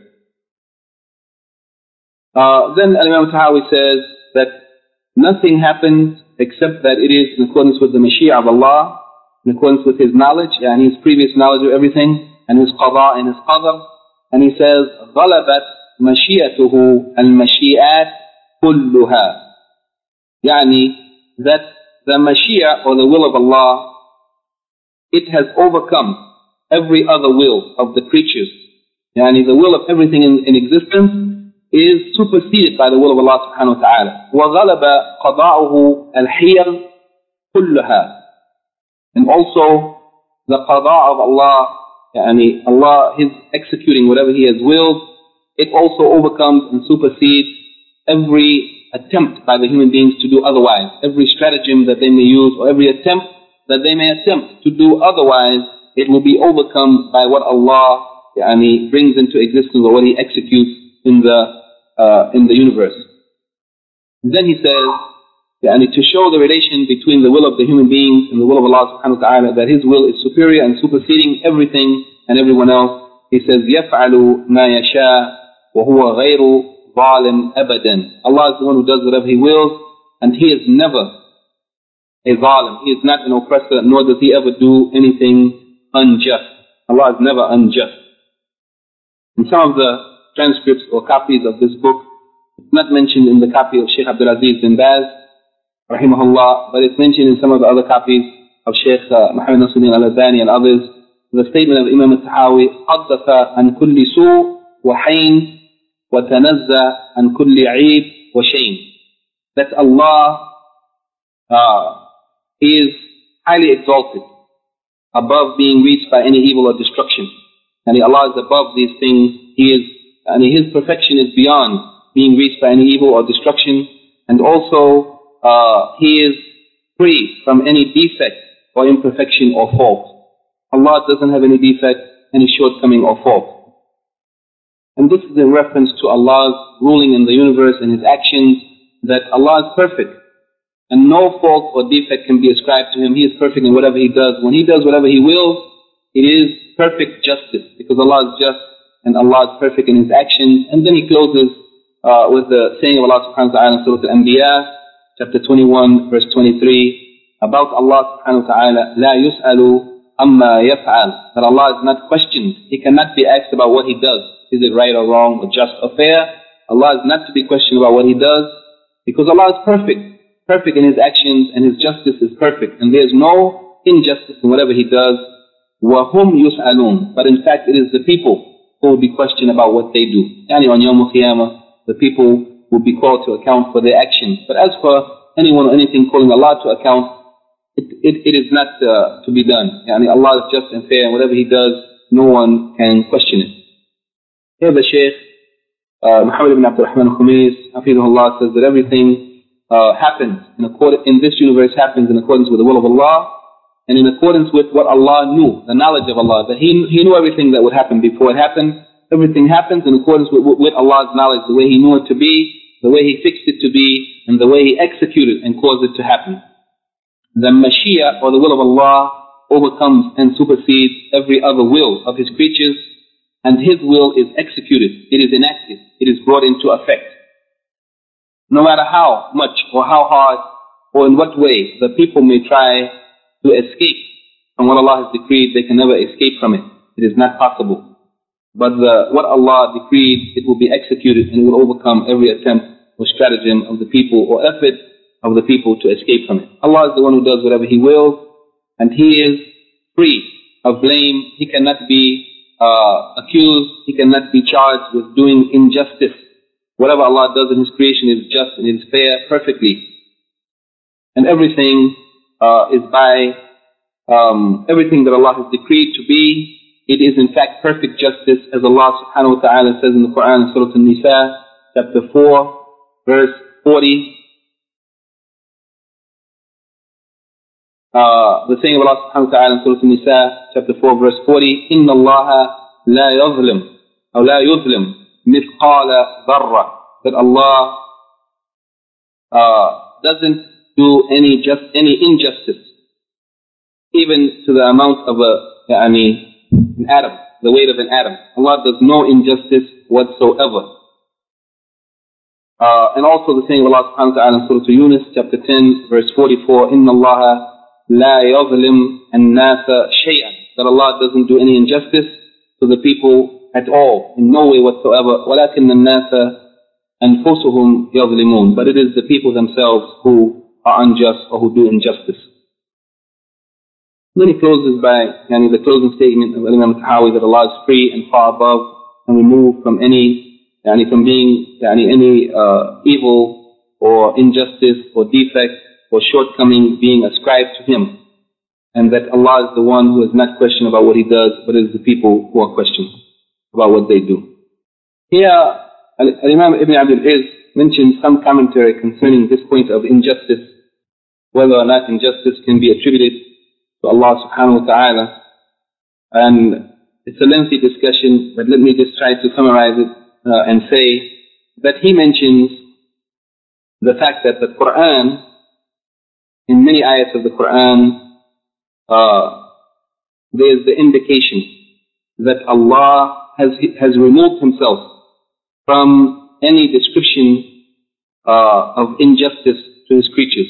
Uh, then Imam Tahawi says that nothing happens except that it is in accordance with the Mashiach of Allah, in accordance with His knowledge, and His previous knowledge of everything, and His qada and His qadr. And he says, غَلَبَتْ مَشِيَتُهُ الْمَشِيئَاتِ كُلُّهَا. Yani that the Mashiach, or the will of Allah, it has overcome every other will of the creatures. Yani the will of everything in, in existence is superseded by the will of Allah subhanahu wa ta'ala. وَغَلَبَ قَضَاؤُهُ الْحِيَرْ كُلُّهَا. And also the qada of Allah, Yani Allah, His executing whatever He has willed, it also overcomes and supersedes every attempt by the human beings to do otherwise. Every stratagem that they may use, or every attempt that they may attempt to do otherwise, it will be overcome by what Allah yani, brings into existence, or what He executes in the, uh, in the universe. And then he says, yani, to show the relation between the will of the human beings and the will of Allah subhanahu wa ta'ala, that His will is superior and superseding everything and everyone else. He says, يَفْعَلُ مَا يَشَاءُ وَهُوَ غَيْرُ ظَالِمْ أَبَدًا. Allah is the one who does whatever He wills, and He is never a zalim. He is not an oppressor, nor does He ever do anything unjust. Allah is never unjust. In some of the transcripts or copies of this book, it's not mentioned in the copy of Shaykh Abdul Aziz bin Baz, rahimahullah, but it's mentioned in some of the other copies of Shaykh uh, Muhammad Nasruddin al-Albani and others, the statement of Imam al-Tahawi, قَدَّفَ عَنْ كُلِّ سُوءٍ وَحَيْنٍ وَتَنَزَّى عَنْ كُلِّ عِيبٍ وَشَيْنٍ. That Allah uh, is highly exalted, above being reached by any evil or destruction. And Allah is above these things. He is, and His perfection is beyond being reached by any evil or destruction. And also, Uh, he is free from any defect or imperfection or fault. Allah doesn't have any defect, any shortcoming or fault. And this is in reference to Allah's ruling in the universe and His actions, that Allah is perfect. And no fault or defect can be ascribed to Him. He is perfect in whatever He does. When He does whatever He wills, it is perfect justice, because Allah is just and Allah is perfect in His actions. And then he closes uh, with the saying of Allah subhanahu wa ta'ala in Surah Al-Anbiya, chapter twenty-one, verse twenty-three, about Allah subhanahu wa ta'ala, لا يسأل أما يفعل, that Allah is not questioned. He cannot be asked about what He does. Is it right or wrong, or just or fair? Allah is not to be questioned about what He does, because Allah is perfect, perfect in His actions, and His justice is perfect, and there is no injustice in whatever He does. وَهُمْ يُسْأَلُونَ. But in fact, it is the people who will be questioned about what they do. Yani on Yawm al-Qiyamah, the people will be called to account for their actions. But as for anyone or anything calling Allah to account, it, it, it is not uh, to be done. Yani Allah is just and fair, and whatever He does, no one can question it. Here the Shaykh, uh, Muhammad ibn Abdul Rahman al-Khumis, Hafizahullah, says that everything uh, happens in, accord in this universe happens in accordance with the will of Allah and in accordance with what Allah knew, the knowledge of Allah, that He, he knew everything that would happen before it happened. Everything happens in accordance with, with Allah's knowledge, the way He knew it to be, the way He fixed it to be, and the way He executed and caused it to happen. The Mashiach, or the will of Allah, overcomes and supersedes every other will of His creatures, and His will is executed, it is enacted, it is brought into effect. No matter how much or how hard or in what way the people may try to escape from what Allah has decreed, they can never escape from it. It is not possible. But the, what Allah decreed, it will be executed and it will overcome every attempt or stratagem of the people or effort of the people to escape from it. Allah is the one who does whatever He wills, and He is free of blame. He cannot be uh, accused. He cannot be charged with doing injustice. Whatever Allah does in His creation is just and is fair perfectly. And everything uh, is by um, everything that Allah has decreed to be. It is in fact perfect justice, as Allah subhanahu wa ta'ala says in the Quran, Surah An-Nisa, chapter four, verse forty. Uh, the saying of Allah subhanahu wa ta'ala in Surah An-Nisa, chapter four, verse forty, إِنَّ اللَّهَ لَا يَظْلِمُ أو لَا يُظْلِمُ مِثْقَالَ ذَرَّةٍ. That Allah uh, doesn't do any just any injustice, even to the amount of a, yani, an atom, the weight of an atom. Allah does no injustice whatsoever. Uh, and also the saying of Allah subhanahu wa ta'ala in Surah Yunus, chapter ten, verse forty-four, إِنَّ اللَّهَ لَا يَظْلِمُ النَّاسَ شَيْئًا. That Allah doesn't do any injustice to the people at all, in no way whatsoever. وَلَكِنَّ النَّاسَ أَنفُسُهُمْ يَظْلِمُونَ. But it is the people themselves who are unjust or who do injustice. Then he closes by yani, the closing statement of Imam Tahawi that Allah is free and far above and removed from any, yani, from being yani, any uh, evil or injustice or defect or shortcoming being ascribed to Him. And that Allah is the one who is not questioned about what He does, but it is the people who are questioned about what they do. Here, Imam Ibn Abdul Izz mentioned some commentary concerning this point of injustice, whether or not injustice can be attributed to Allah subhanahu wa ta'ala. And it's a lengthy discussion, but let me just try to summarize it uh, and say that he mentions the fact that the Quran, in many ayats of the Quran, uh, there is the indication that Allah has, has removed Himself from any description uh, of injustice to His creatures.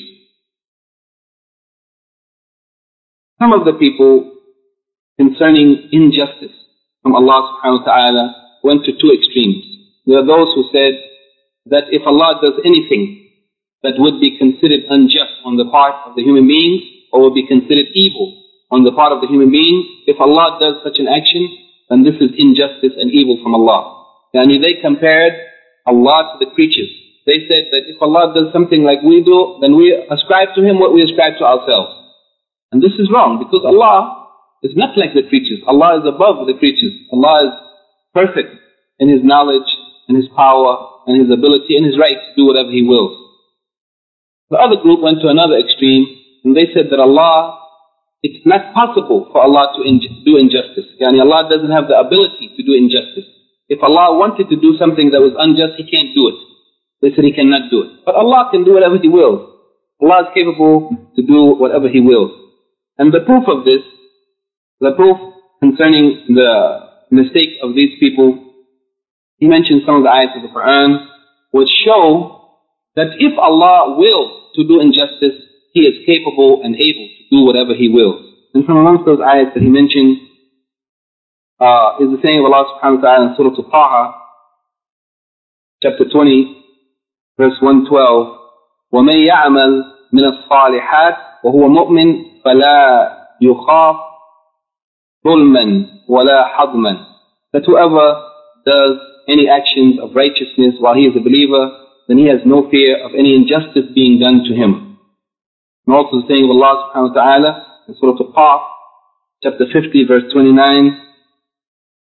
Some of the people concerning injustice from Allah subhanahu wa ta'ala went to two extremes. There are those who said that if Allah does anything that would be considered unjust on the part of the human beings or would be considered evil on the part of the human beings, if Allah does such an action, then this is injustice and evil from Allah. And they compared Allah to the creatures. They said that if Allah does something like we do, then we ascribe to Him what we ascribe to ourselves. And this is wrong, because Allah is not like the creatures. Allah is above the creatures. Allah is perfect in His knowledge, in His power, and His ability, and His right to do whatever He wills. The other group went to another extreme, and they said that Allah, it's not possible for Allah to inj do injustice. Yani Allah doesn't have the ability to do injustice. If Allah wanted to do something that was unjust, He can't do it. They said He cannot do it. But Allah can do whatever He wills. Allah is capable to do whatever He wills. And the proof of this, the proof concerning the mistake of these people, he mentioned some of the ayats of the Quran which show that if Allah wills to do injustice, He is capable and able to do whatever He wills. And from amongst those ayats that he mentioned uh, is the saying of Allah subhanahu wa ta'ala in Surah Taha, chapter twenty, verse one twelve, وَمَنْ يَعْمَلْ مِنَ الصَّالِحَاتِ وَهُوَ مُؤْمِنٌ فَلَا يُخَافُ ظُلْمًا وَلَا حَظْمًا. That whoever does any actions of righteousness while he is a believer, then he has no fear of any injustice being done to him. And also the saying of Allah subhanahu wa ta'ala in Surah Al-Qaf, chapter fifty, verse twenty-nine,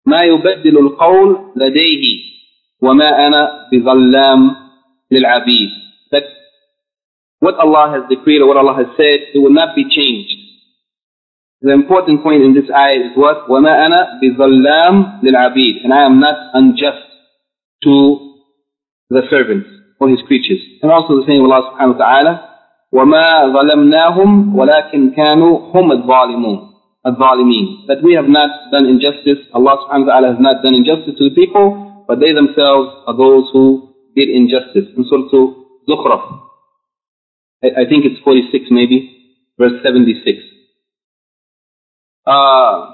ما يبدل القول لديه وما أنا بظلام للعبيد. That what Allah has decreed or what Allah has said, it will not be changed. The important point in this ayah is what? وَمَا أَنَا بِظَلَّامٍ لِلْعَبِيدِ. And I am not unjust to the servants or his creatures. And also the saying of Allah subhanahu wa ta'ala, وَمَا ظَلَمْنَاهُمْ وَلَكِنْ كَانُوا هُمُ الظَّالِمُونَ الظَّالِمِينَ. That we have not done injustice, Allah subhanahu wa ta'ala has not done injustice to the people, but they themselves are those who did injustice. In Surah Zukhruf, I, I think it's forty-six maybe, verse seventy-six. Uh,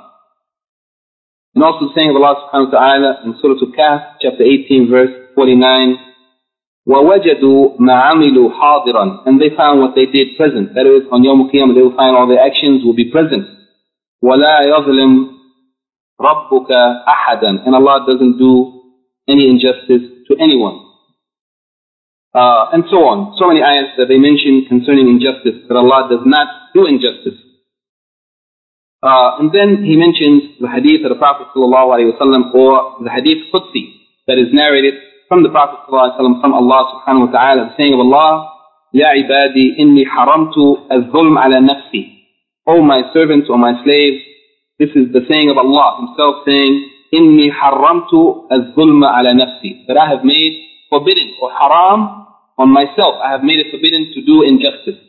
and also the saying of Allah subhanahu wa ta'ala in Surah Al-Kahf, chapter eighteen, verse forty-nine, وَوَجَدُوا مَا عَمِلُوا حَاضِرًا. And they found what they did present. That is, on Yawm al-Qiyamah they will find all their actions will be present. وَلَا يَظْلِمْ رَبُّكَ أَحَدًا. And Allah doesn't do any injustice to anyone. Uh, and so on. So many ayahs that they mention concerning injustice, that Allah does not do injustice. Uh, and then he mentions the hadith of the Prophet ﷺ, or the hadith Qudsi, that is narrated from the Prophet ﷺ, from Allah subhanahu wa ta'ala, the saying of Allah, يَا عِبَادِي إِنِّي حَرَمْتُ الظُّلْمَ عَلَى نَفْسِي. O my servants or my slaves, this is the saying of Allah himself saying, إِنِّي حَرَّمْتُ الظُّلْمَ عَلى نَفْسِي. That I have made forbidden or haram on myself. I have made it forbidden to do injustice.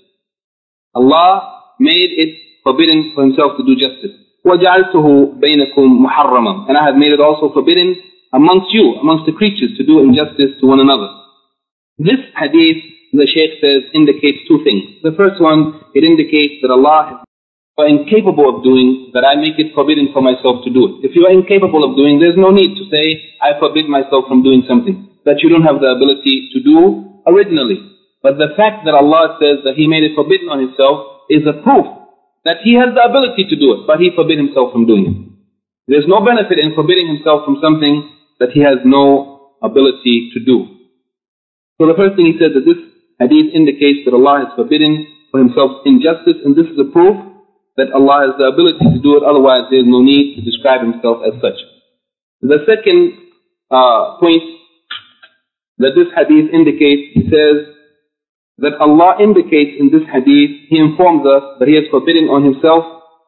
Allah made it forbidden for himself to do justice. وَجَعَلْتُهُ بَيْنَكُمْ مُحَرَّمًا. And I have made it also forbidden amongst you, amongst the creatures, to do injustice to one another. This hadith, the Shaykh says, indicates two things. The first one, it indicates that Allah is incapable of doing, that I make it forbidden for myself to do it. If you are incapable of doing, there's no need to say, I forbid myself from doing something that you don't have the ability to do originally. But the fact that Allah says that He made it forbidden on Himself is a proof that He has the ability to do it, but He forbid Himself from doing it. There's no benefit in forbidding Himself from something that He has no ability to do. So the first thing he said, that this hadith indicates that Allah has forbidden for Himself injustice, and this is a proof that Allah has the ability to do it, otherwise there is no need to describe Himself as such. The second uh, point that this hadith indicates, he says that Allah indicates in this hadith, He informs us that He has forbidden on Himself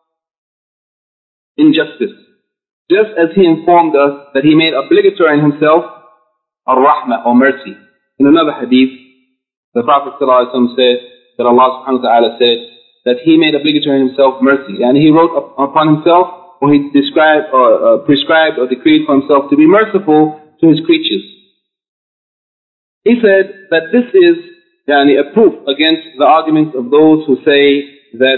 injustice. Just as He informed us that He made obligatory on Himself ar-rahmah, or mercy. In another hadith, the Prophet ﷺ said that Allah subhanahu wa ta'ala said that He made obligatory on Himself mercy, and He wrote upon Himself, or He described or uh, prescribed or decreed for Himself to be merciful to His creatures. He said that this is yani, a proof against the arguments of those who say that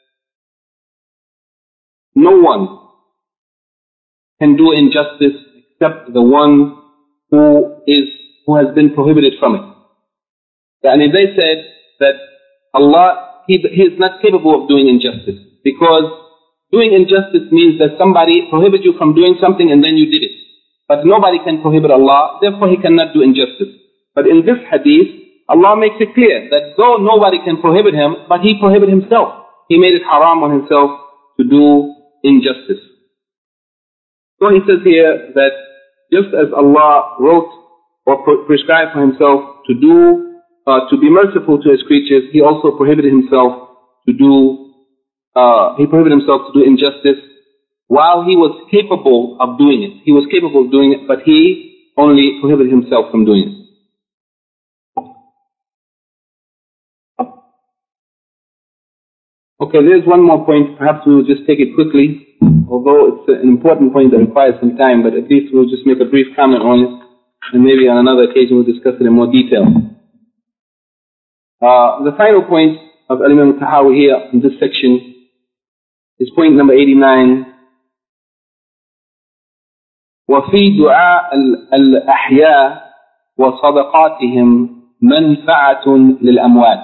no one can do injustice except the one who is who has been prohibited from it. And if they said that Allah, he, he is not capable of doing injustice, because doing injustice means that somebody prohibits you from doing something and then you did it. But nobody can prohibit Allah, therefore He cannot do injustice. But in this hadith, Allah makes it clear that though nobody can prohibit Him, but He prohibited Himself. He made it haram on Himself to do injustice. So he says here that just as Allah wrote or prescribed for Himself to do, uh, to be merciful to His creatures, He also prohibited Himself to do, uh, He prohibited Himself to do injustice while He was capable of doing it. He was capable of doing it, but He only prohibited Himself from doing it. Okay, there's one more point. Perhaps we will just take it quickly, although it's an important point that requires some time, but at least we'll just make a brief comment on it, and maybe on another occasion we'll discuss it in more detail. Uh, the final point of Al-Imam al-Tahawi here in this section is point number eighty-nine. وَفِي دُعَاء الْأَحْيَاءِ وَصَدَقَاتِهِمْ مَنْفَعَةٌ لِلْأَمْوَاتِ.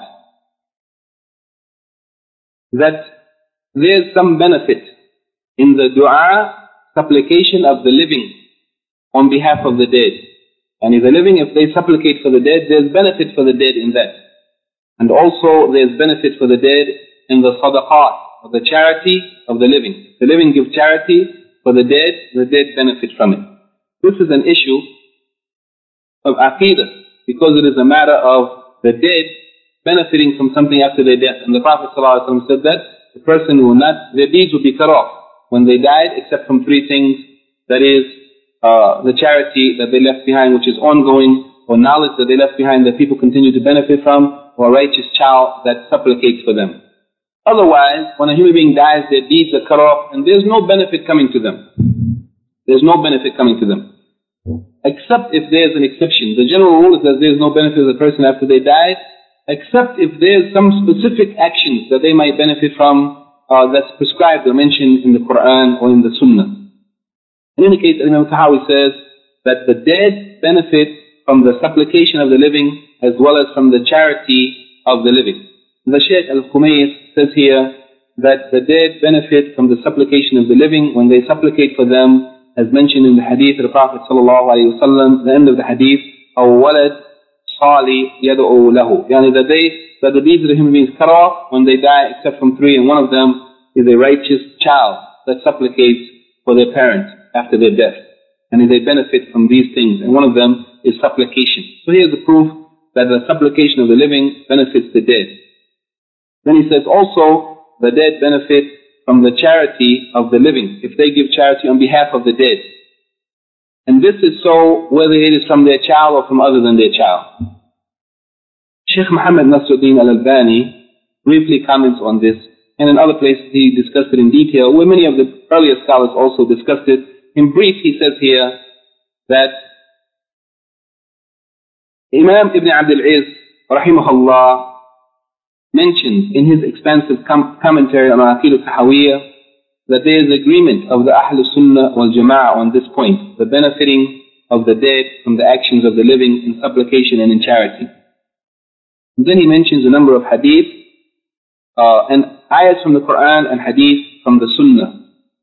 That there's some benefit in the dua, supplication of the living on behalf of the dead. And if the living, if they supplicate for the dead, there's benefit for the dead in that. And also there's benefit for the dead in the sadaqat, of the charity of the living. The living give charity, for the dead, the dead benefit from it. This is an issue of aqidah, because it is a matter of the dead benefiting from something after their death. And the Prophet ﷺ said that the person will not, their deeds will be cut off when they died, except from three things. That is, uh, the charity that they left behind, which is ongoing, or knowledge that they left behind that people continue to benefit from, or a righteous child that supplicates for them. Otherwise, when a human being dies, their deeds are cut off, and there's no benefit coming to them. There's no benefit coming to them. Except if there's an exception. The general rule is that there's no benefit to the person after they died, except if there's some specific actions that they might benefit from uh, that's prescribed or mentioned in the Quran or in the Sunnah. In any case, Imam Tahawi says that the dead benefit from the supplication of the living as well as from the charity of the living. The Shaykh Al-Khumays says here that the dead benefit from the supplication of the living when they supplicate for them, as mentioned in the hadith of the Prophet sallallahu alaihi wasallam, the end of the hadith, أو ولد صالح يدعو له. Yani that they, that the deeds of the human beings cut off when they die, except from three, and one of them is a righteous child that supplicates for their parents after their death. And they benefit from these things, and one of them is supplication. So here's the proof that the supplication of the living benefits the dead. Then he says also the dead benefit from the charity of the living, if they give charity on behalf of the dead. And this is so whether it is from their child or from other than their child. Shaykh Muhammad Nasruddin Al-Albani briefly comments on this, and in other places he discussed it in detail, where many of the earlier scholars also discussed it. In brief, he says here that Imam Ibn Abdul Izz, rahimahullah, mentions in his expansive com commentary on Aqidah Tahawiyah that there is agreement of the Ahl Sunnah wal Jama'ah on this point, the benefiting of the dead from the actions of the living in supplication and in charity. And then he mentions a number of hadith uh, and ayahs from the Quran and hadith from the Sunnah.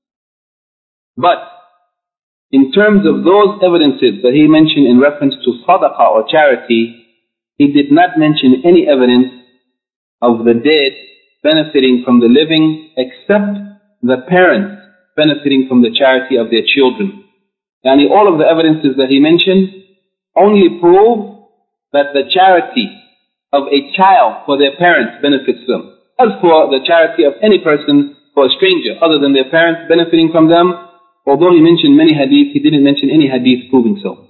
But in terms of those evidences that he mentioned in reference to sadaqah or charity, he did not mention any evidence of the dead benefiting from the living except the parents benefiting from the charity of their children. And all of the evidences that he mentioned only prove that the charity of a child for their parents benefits them. As for the charity of any person for a stranger other than their parents benefiting from them, although he mentioned many hadith, he didn't mention any hadith proving so.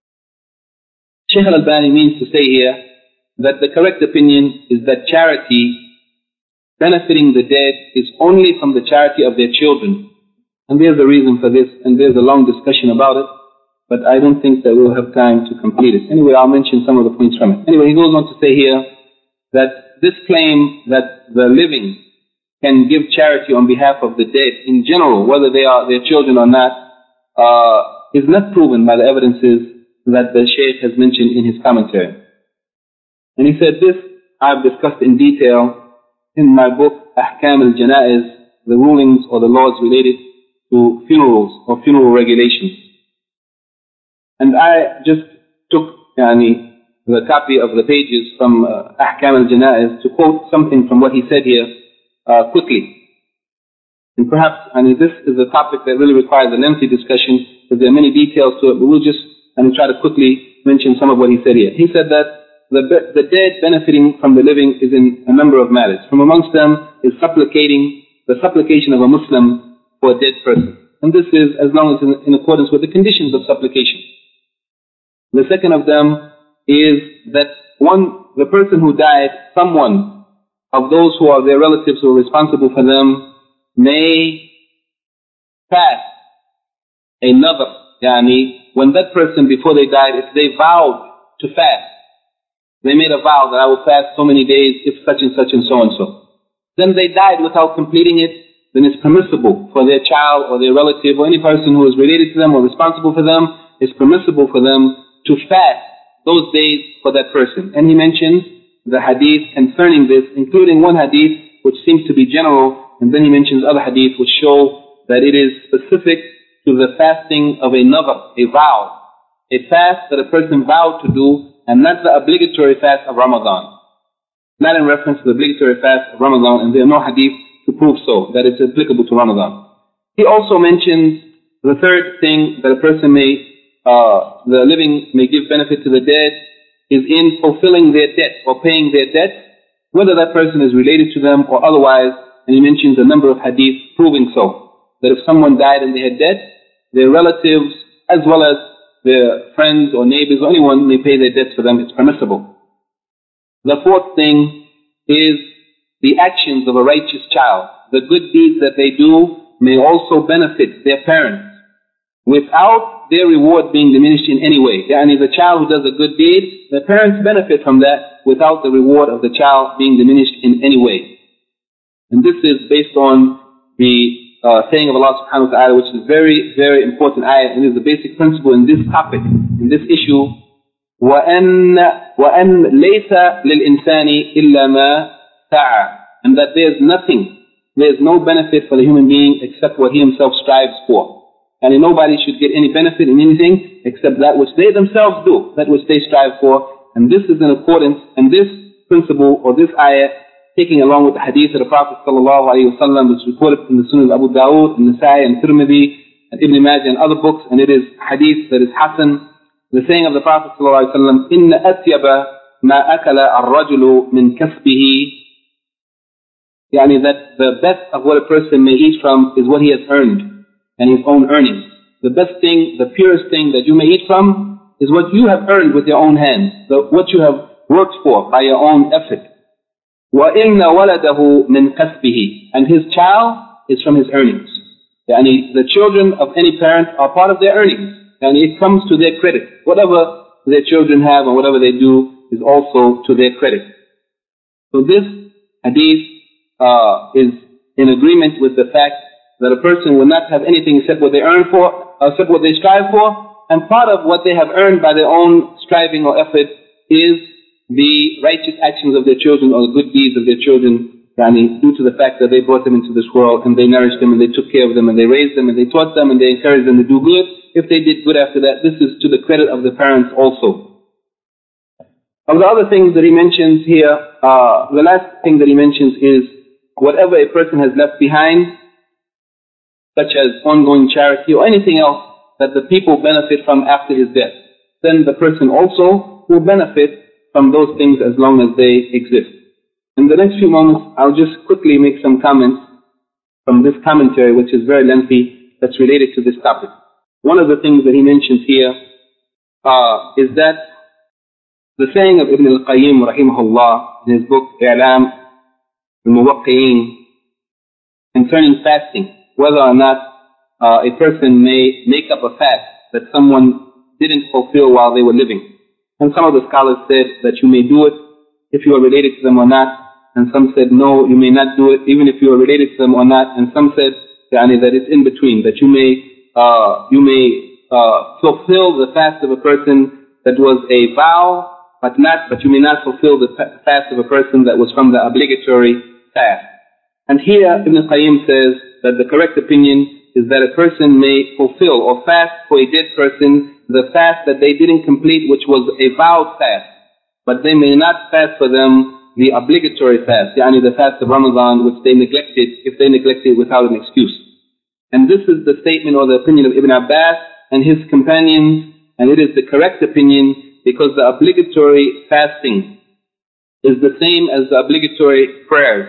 Shaykh Al-Albani means to say here that the correct opinion is that charity benefiting the dead is only from the charity of their children. And there's a reason for this, and there's a long discussion about it, but I don't think that we'll have time to complete it. Anyway, I'll mention some of the points from it. Anyway, he goes on to say here that this claim that the living can give charity on behalf of the dead in general, whether they are their children or not, uh, is not proven by the evidences that the Shaykh has mentioned in his commentary. And he said this I've discussed in detail in my book Ahkam al-Janaiz, the rulings or the laws related to funerals or funeral regulations. And I just took yani, the copy of the pages from uh, Ahkam al-Janaiz to quote something from what he said here uh, quickly. And perhaps I mean, this is a topic that really requires a lengthy discussion because there are many details to it, but we'll just I mean, try to quickly mention some of what he said here. He said that the, the dead benefiting from the living is in a number of matters. From amongst them is supplicating, the supplication of a Muslim for a dead person. And this is as long as in, in accordance with the conditions of supplication. The second of them is that one, the person who died, someone of those who are their relatives who are responsible for them may fast another, yani, when that person before they died, if they vowed to fast, they made a vow that I will fast so many days if such and such and so and so. Then they died without completing it, then it's permissible for their child or their relative or any person who is related to them or responsible for them, it's permissible for them to fast those days for that person. And he mentions the hadith concerning this, including one hadith which seems to be general, and then he mentions other hadith which show that it is specific to the fasting of another, a vow. A fast that a person vowed to do, and not the obligatory fast of Ramadan. Not in reference to the obligatory fast of Ramadan, and there are no hadith to prove so, that it's applicable to Ramadan. He also mentions The third thing that a person may, uh, the living may give benefit to the dead is in fulfilling their debt or paying their debt, whether that person is related to them or otherwise. And he mentions a number of hadiths proving so, that if someone died and they had debt, their relatives as well as their friends or neighbors or anyone may pay their debts for them. It's permissible. The fourth thing is the actions of a righteous child. The good deeds that they do may also benefit their parents without their reward being diminished in any way. Yani the child who does a good deed, the parents benefit from that without the reward of the child being diminished in any way. And this is based on the uh, saying of Allah subhanahu wa ta'ala, which is very, very important ayah, and is the basic principle in this topic, in this issue. وَأَنَّ وَأَنْ لَيْسَ لِلْإِنسَانِ إِلَّا مَا سَعَى. And that there's nothing, there's no benefit for the human being except what he himself strives for. And nobody should get any benefit in anything except that which they themselves do, that which they strive for. And this is in accordance, and this principle or this ayah, taking along with the hadith of the Prophet sallallahu alaihi wasallam, which is reported in the Sunan of Abu Dawood, and Nasai, and Tirmidhi, and Ibn Majah, and other books, and it is hadith that is Hasan. The saying of the Prophet sallallahu alaihi wasallam, إِنَّ أَتْيَبَ مَا أَكَلَ الرَّجُلُ مِنْ كَسْبِهِ. Yani that the best of what a person may eat from is what he has earned, and his own earnings. The best thing, the purest thing that you may eat from is what you have earned with your own hands, the, what you have worked for by your own effort. وَإِنَّ وَلَدَهُ مِنْ كَسْبِهِ. And his child is from his earnings. Yani the children of any parent are part of their earnings, and it comes to their credit. Whatever their children have and whatever they do is also to their credit. So this hadith uh, is in agreement with the fact that a person will not have anything except what they earn for, except what they strive for, and part of what they have earned by their own striving or effort is the righteous actions of their children or the good deeds of their children, yani, due to the fact that they brought them into this world and they nourished them and they took care of them and they raised them and they taught them and they encouraged them to do good. If they did good after that, this is to the credit of the parents also. Of the other things that he mentions here, uh, the last thing that he mentions is whatever a person has left behind, such as ongoing charity or anything else that the people benefit from after his death, then the person also will benefit from those things as long as they exist. In the next few moments, I'll just quickly make some comments from this commentary, which is very lengthy, that's related to this topic. One of the things that he mentions here uh, is that the saying of Ibn al-Qayyim rahimahullah in his book I'lam al-Muwaqqi'in concerning fasting, whether or not uh, a person may make up a fast that someone didn't fulfill while they were living. And some of the scholars said that you may do it if you are related to them or not. And some said, no, you may not do it even if you are related to them or not. And some said yani, that it's in between, that you may, uh, you may uh, fulfill the fast of a person that was a vow, but not, but you may not fulfill the fast of a person that was from the obligatory fast. And here Ibn al-Qayyim says that the correct opinion is that a person may fulfill or fast for a dead person the fast that they didn't complete, which was a vowed fast, but they may not fast for them the obligatory fast, yani the fast of Ramadan, which they neglected, if they neglected without an excuse. And this is the statement or the opinion of Ibn Abbas and his companions, and it is the correct opinion because the obligatory fasting is the same as the obligatory prayers.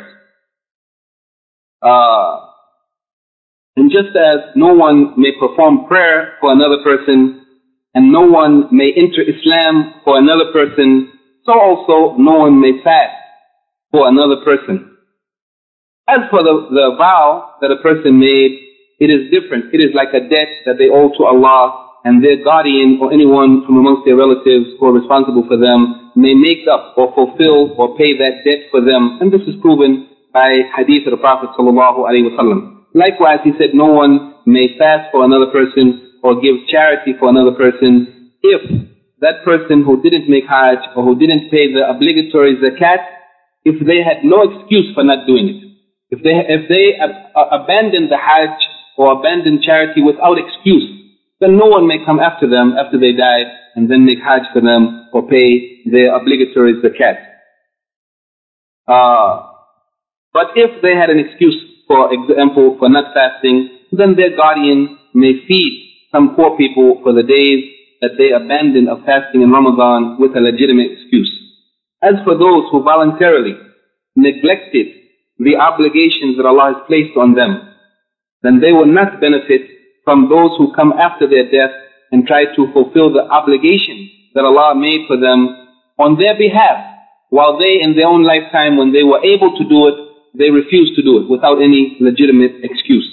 Uh, and just as no one may perform prayer for another person, and no one may enter Islam for another person, so also no one may fast for another person. As for the, the vow that a person made, it is different. It is like a debt that they owe to Allah, and their guardian or anyone from amongst their relatives who are responsible for them may make up or fulfill or pay that debt for them. And this is proven by hadith of the Prophet sallallahu alaihi wasallam. Likewise, he said no one may fast for another person or give charity for another person if that person who didn't make Hajj or who didn't pay the obligatory zakat, if they had no excuse for not doing it. If they, if they ab- abandoned the Hajj or abandoned charity without excuse, then no one may come after them after they died and then make Hajj for them or pay their obligatory zakat. Uh, but if they had an excuse, for example, for not fasting, then their guardian may feed some poor people for the days that they abandoned of fasting in Ramadan with a legitimate excuse. As for those who voluntarily neglected the obligations that Allah has placed on them, then they will not benefit from those who come after their death and try to fulfill the obligation that Allah made for them on their behalf, while they in their own lifetime, when they were able to do it, they refused to do it without any legitimate excuse.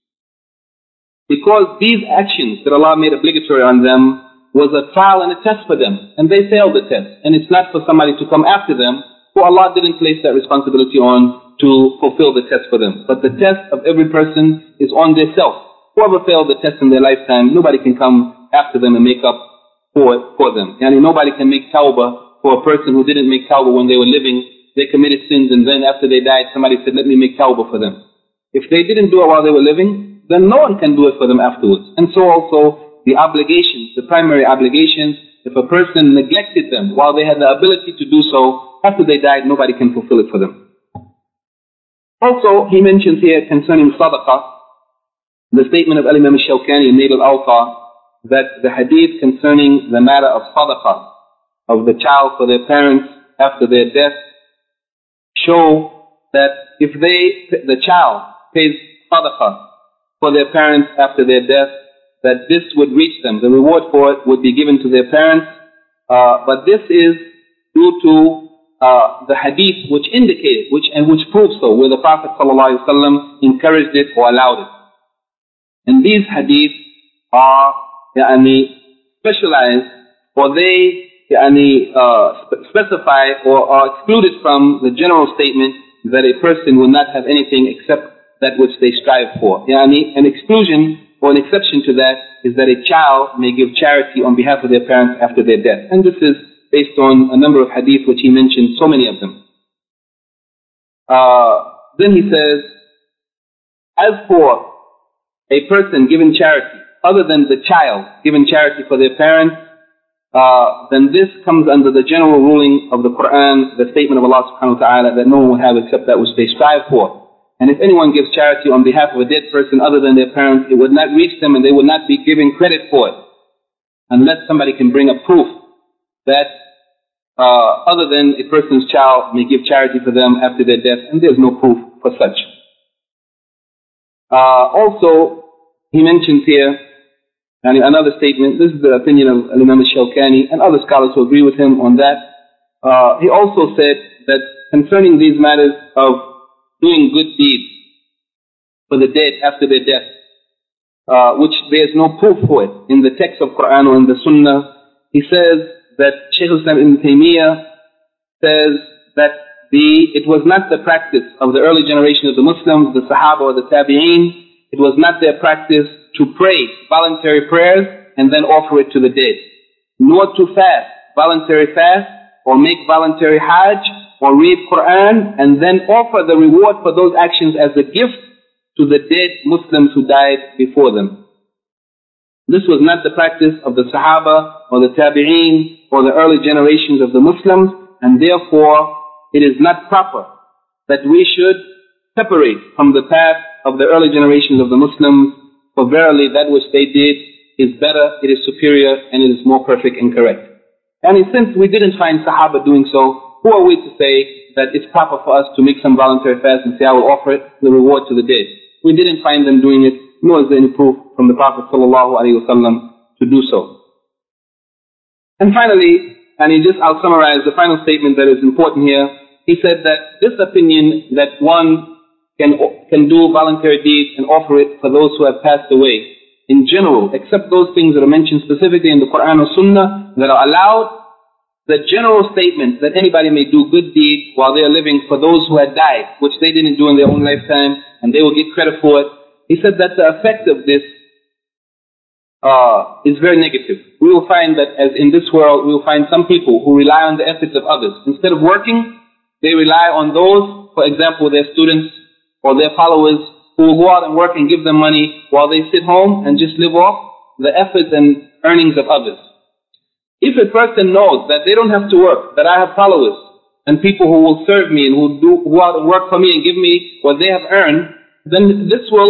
Because these actions that Allah made obligatory on them was a trial and a test for them, and they failed the test. And it's not for somebody to come after them who Allah didn't place that responsibility on to fulfill the test for them. But the test of every person is on their self. Whoever failed the test in their lifetime, nobody can come after them and make up for it for them. Yani nobody can make tawbah for a person who didn't make tawbah when they were living. They committed sins and then after they died, somebody said, let me make tawbah for them. If they didn't do it while they were living, then no one can do it for them afterwards. And so also the obligations, the primary obligations, if a person neglected them while they had the ability to do so, after they died, nobody can fulfill it for them. Also, he mentions here concerning sadaqah, the statement of Imam al-Shawkani in Nail al-Awtar, that the hadith concerning the matter of sadaqah, of the child for their parents after their death, show that if they, the child pays sadaqah for their parents after their death, that this would reach them. The reward for it would be given to their parents. Uh, but this is due to uh, the hadith which indicated, which and which proves so, where the Prophet ﷺ encouraged it or allowed it. And these hadiths are yani, specialized, or they yani, uh, spe specify or are excluded from the general statement that a person will not have anything except that which they strive for. Yani, an exclusion or an exception to that is that a child may give charity on behalf of their parents after their death. And this is based on a number of hadith which he mentioned, so many of them. Uh, then he says, as for a person giving charity, other than the child giving charity for their parents, uh, then this comes under the general ruling of the Quran, the statement of Allah subhanahu wa ta'ala, that no one will have except that which they strive for. And if anyone gives charity on behalf of a dead person other than their parents, it would not reach them and they would not be giving credit for it, unless somebody can bring a proof that uh, other than a person's child may give charity for them after their death, and there's no proof for such. Uh, also, he mentions here and another statement. This is the opinion of Imam al-Shawkani and other scholars who agree with him on that. Uh, he also said that concerning these matters of doing good deeds for the dead after their death, uh, which there is no proof for it in the text of Quran or in the Sunnah. He says that Shaykh al-Islam Ibn Taymiyyah says that the, it was not the practice of the early generation of the Muslims, the Sahaba or the Tabi'een, it was not their practice to pray voluntary prayers and then offer it to the dead, nor to fast voluntary fast or make voluntary hajj or read Quran and then offer the reward for those actions as a gift to the dead Muslims who died before them. This was not the practice of the Sahaba or the Tabi'een or the early generations of the Muslims, and therefore it is not proper that we should separate from the path of the early generations of the Muslims, for verily that which they did is better, it is superior, and it is more perfect and correct. And since we didn't find Sahaba doing so, who are we to say that it's proper for us to make some voluntary fast and say, I will offer it, the reward to the dead? We didn't find them doing it, nor is there any proof from the Prophet sallallahu alaihi wasallam to do so. And finally, and he just, I'll summarize the final statement that is important here. He said that this opinion that one can, can do voluntary deeds and offer it for those who have passed away, in general, except those things that are mentioned specifically in the Quran or Sunnah that are allowed, the general statement that anybody may do good deeds while they are living for those who had died, which they didn't do in their own lifetime, and they will get credit for it. He said that the effect of this uh, is very negative. We will find that as in this world, we will find some people who rely on the efforts of others. Instead of working, they rely on those, for example, their students or their followers, who will go out and work and give them money while they sit home and just live off the efforts and earnings of others. If a person knows that they don't have to work, that I have followers and people who will serve me and who do go out and work for me and give me what they have earned, then this will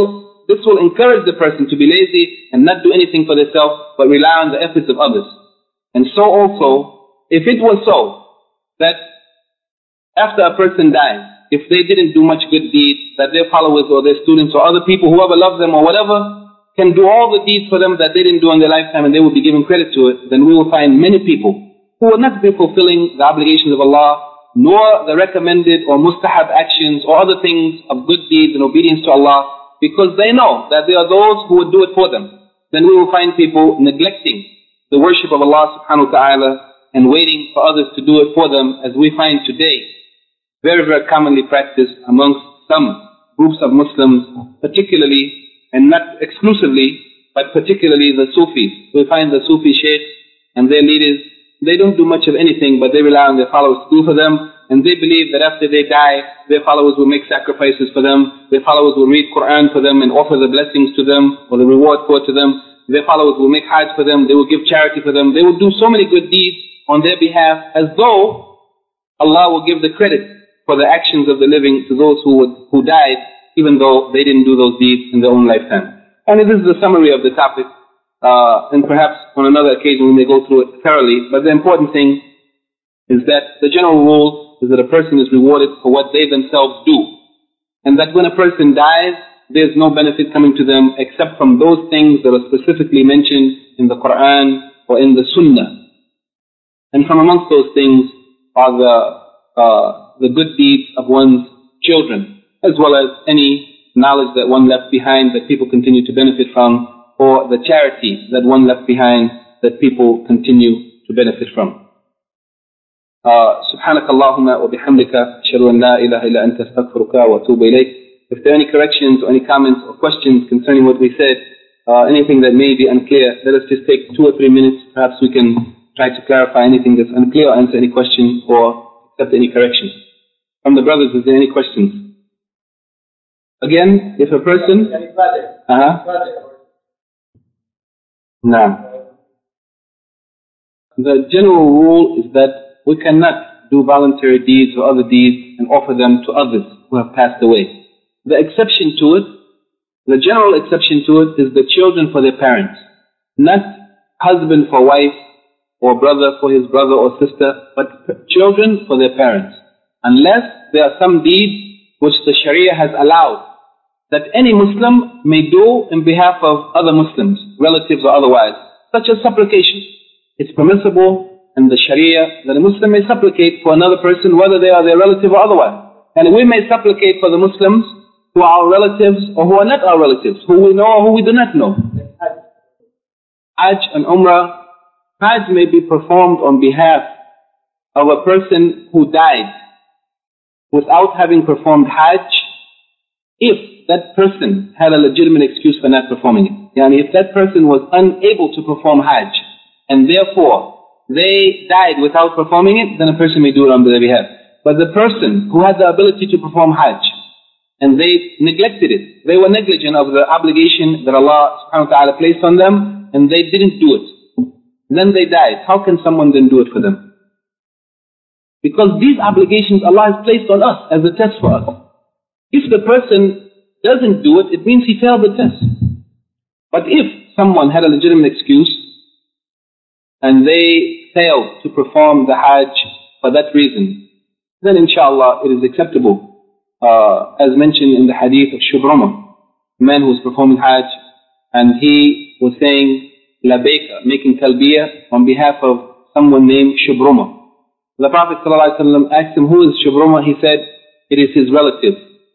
this will encourage the person to be lazy and not do anything for themselves, but rely on the efforts of others. And so also, if it was so that after a person dies, if they didn't do much good deeds, that their followers or their students or other people, whoever loves them or whatever, can do all the deeds for them that they didn't do in their lifetime and they will be given credit to it, then we will find many people who will not be fulfilling the obligations of Allah, nor the recommended or mustahab actions or other things of good deeds and obedience to Allah, because they know that there are those who would do it for them. Then we will find people neglecting the worship of Allah subhanahu wa ta'ala and waiting for others to do it for them, as we find today very, very commonly practiced amongst some groups of Muslims, particularly, and not exclusively, but particularly the Sufis. We find the Sufi sheikhs and their leaders, they don't do much of anything, but they rely on their followers to do for them, and they believe that after they die, their followers will make sacrifices for them, their followers will read Quran for them and offer the blessings to them, or the reward for it to them, their followers will make hajj for them, they will give charity for them, they will do so many good deeds on their behalf, as though Allah will give the credit for the actions of the living to those who would, who died, even though they didn't do those deeds in their own lifetime. And this is the summary of the topic, uh, and perhaps on another occasion we may go through it thoroughly, but the important thing is that the general rule is that a person is rewarded for what they themselves do, and that when a person dies, there's no benefit coming to them except from those things that are specifically mentioned in the Quran or in the Sunnah. And from amongst those things are the uh, the good deeds of one's children, as well as any knowledge that one left behind that people continue to benefit from, or the charity that one left behind that people continue to benefit from. سبحانك اللهم وبحمدك أشهد أن لا إله إلا أنت أستغفرك وأتوب إليك. If there are any corrections or any comments or questions concerning what we said, uh, anything that may be unclear, let us just take two or three minutes. Perhaps we can try to clarify anything that's unclear or answer any question or accept any corrections. From the brothers, is there any questions? Again, if a person... Uh-huh. No. The general rule is that we cannot do voluntary deeds or other deeds and offer them to others who have passed away. The exception to it, the general exception to it, is the children for their parents. Not husband for wife, or brother for his brother or sister, but children for their parents. Unless there are some deeds which the Sharia has allowed that any Muslim may do in behalf of other Muslims, relatives or otherwise, such as supplication. It's permissible in the Sharia that a Muslim may supplicate for another person, whether they are their relative or otherwise. And we may supplicate for the Muslims who are our relatives or who are not our relatives, who we know or who we do not know. Hajj and Umrah. Hajj may be performed on behalf of a person who died without having performed Hajj, if that person had a legitimate excuse for not performing it. Yani if that person was unable to perform Hajj, and therefore they died without performing it, then a person may do it on their behalf. But the person who had the ability to perform Hajj, and they neglected it, they were negligent of the obligation that Allah subhanahu wa ta'ala placed on them, and they didn't do it. Then they died. How can someone then do it for them? Because these obligations Allah has placed on us as a test for us. If the person doesn't do it, it means he failed the test. But if someone had a legitimate excuse and they failed to perform the Hajj for that reason, then inshallah it is acceptable. Uh, as mentioned in the hadith of Shubruma, a man who was performing Hajj, and he was saying Labayka, making talbiyah on behalf of someone named Shubruma. The Prophet ﷺ asked him, who is Shubruma? He said, it is his relative,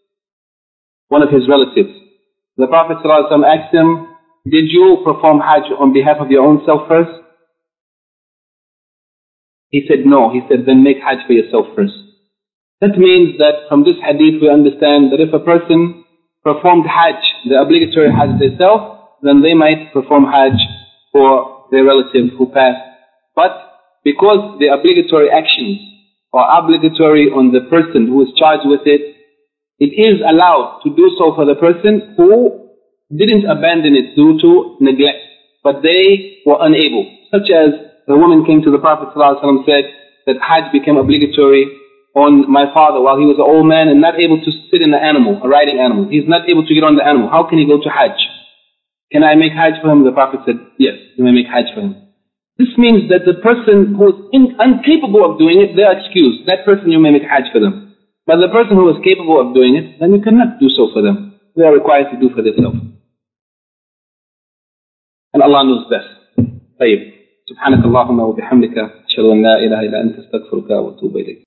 one of his relatives. The Prophet ﷺ asked him, did you perform Hajj on behalf of your own self first? He said, no. He said, then make Hajj for yourself first. That means that from this hadith we understand that if a person performed Hajj, the obligatory Hajj themselves, then they might perform Hajj for their relative who passed. But because the obligatory actions are obligatory on the person who is charged with it, it is allowed to do so for the person who didn't abandon it due to neglect, but they were unable. Such as the woman came to the Prophet ﷺ and said that Hajj became obligatory on my father while he was an old man and not able to sit in the animal, a riding animal. He's not able to get on the animal. How can he go to Hajj? Can I make Hajj for him? The Prophet said, yes, you may make Hajj for him. This means that the person who is in, incapable of doing it, they are excused. That person you may make Hajj for them. But the person who is capable of doing it, then you cannot do so for them. They are required to do for themselves. And Allah knows best. طيب. سبحانك اللهم وبحمدك أشهد أن لا إله إلا أنت أستغفرك وأتوب إليك.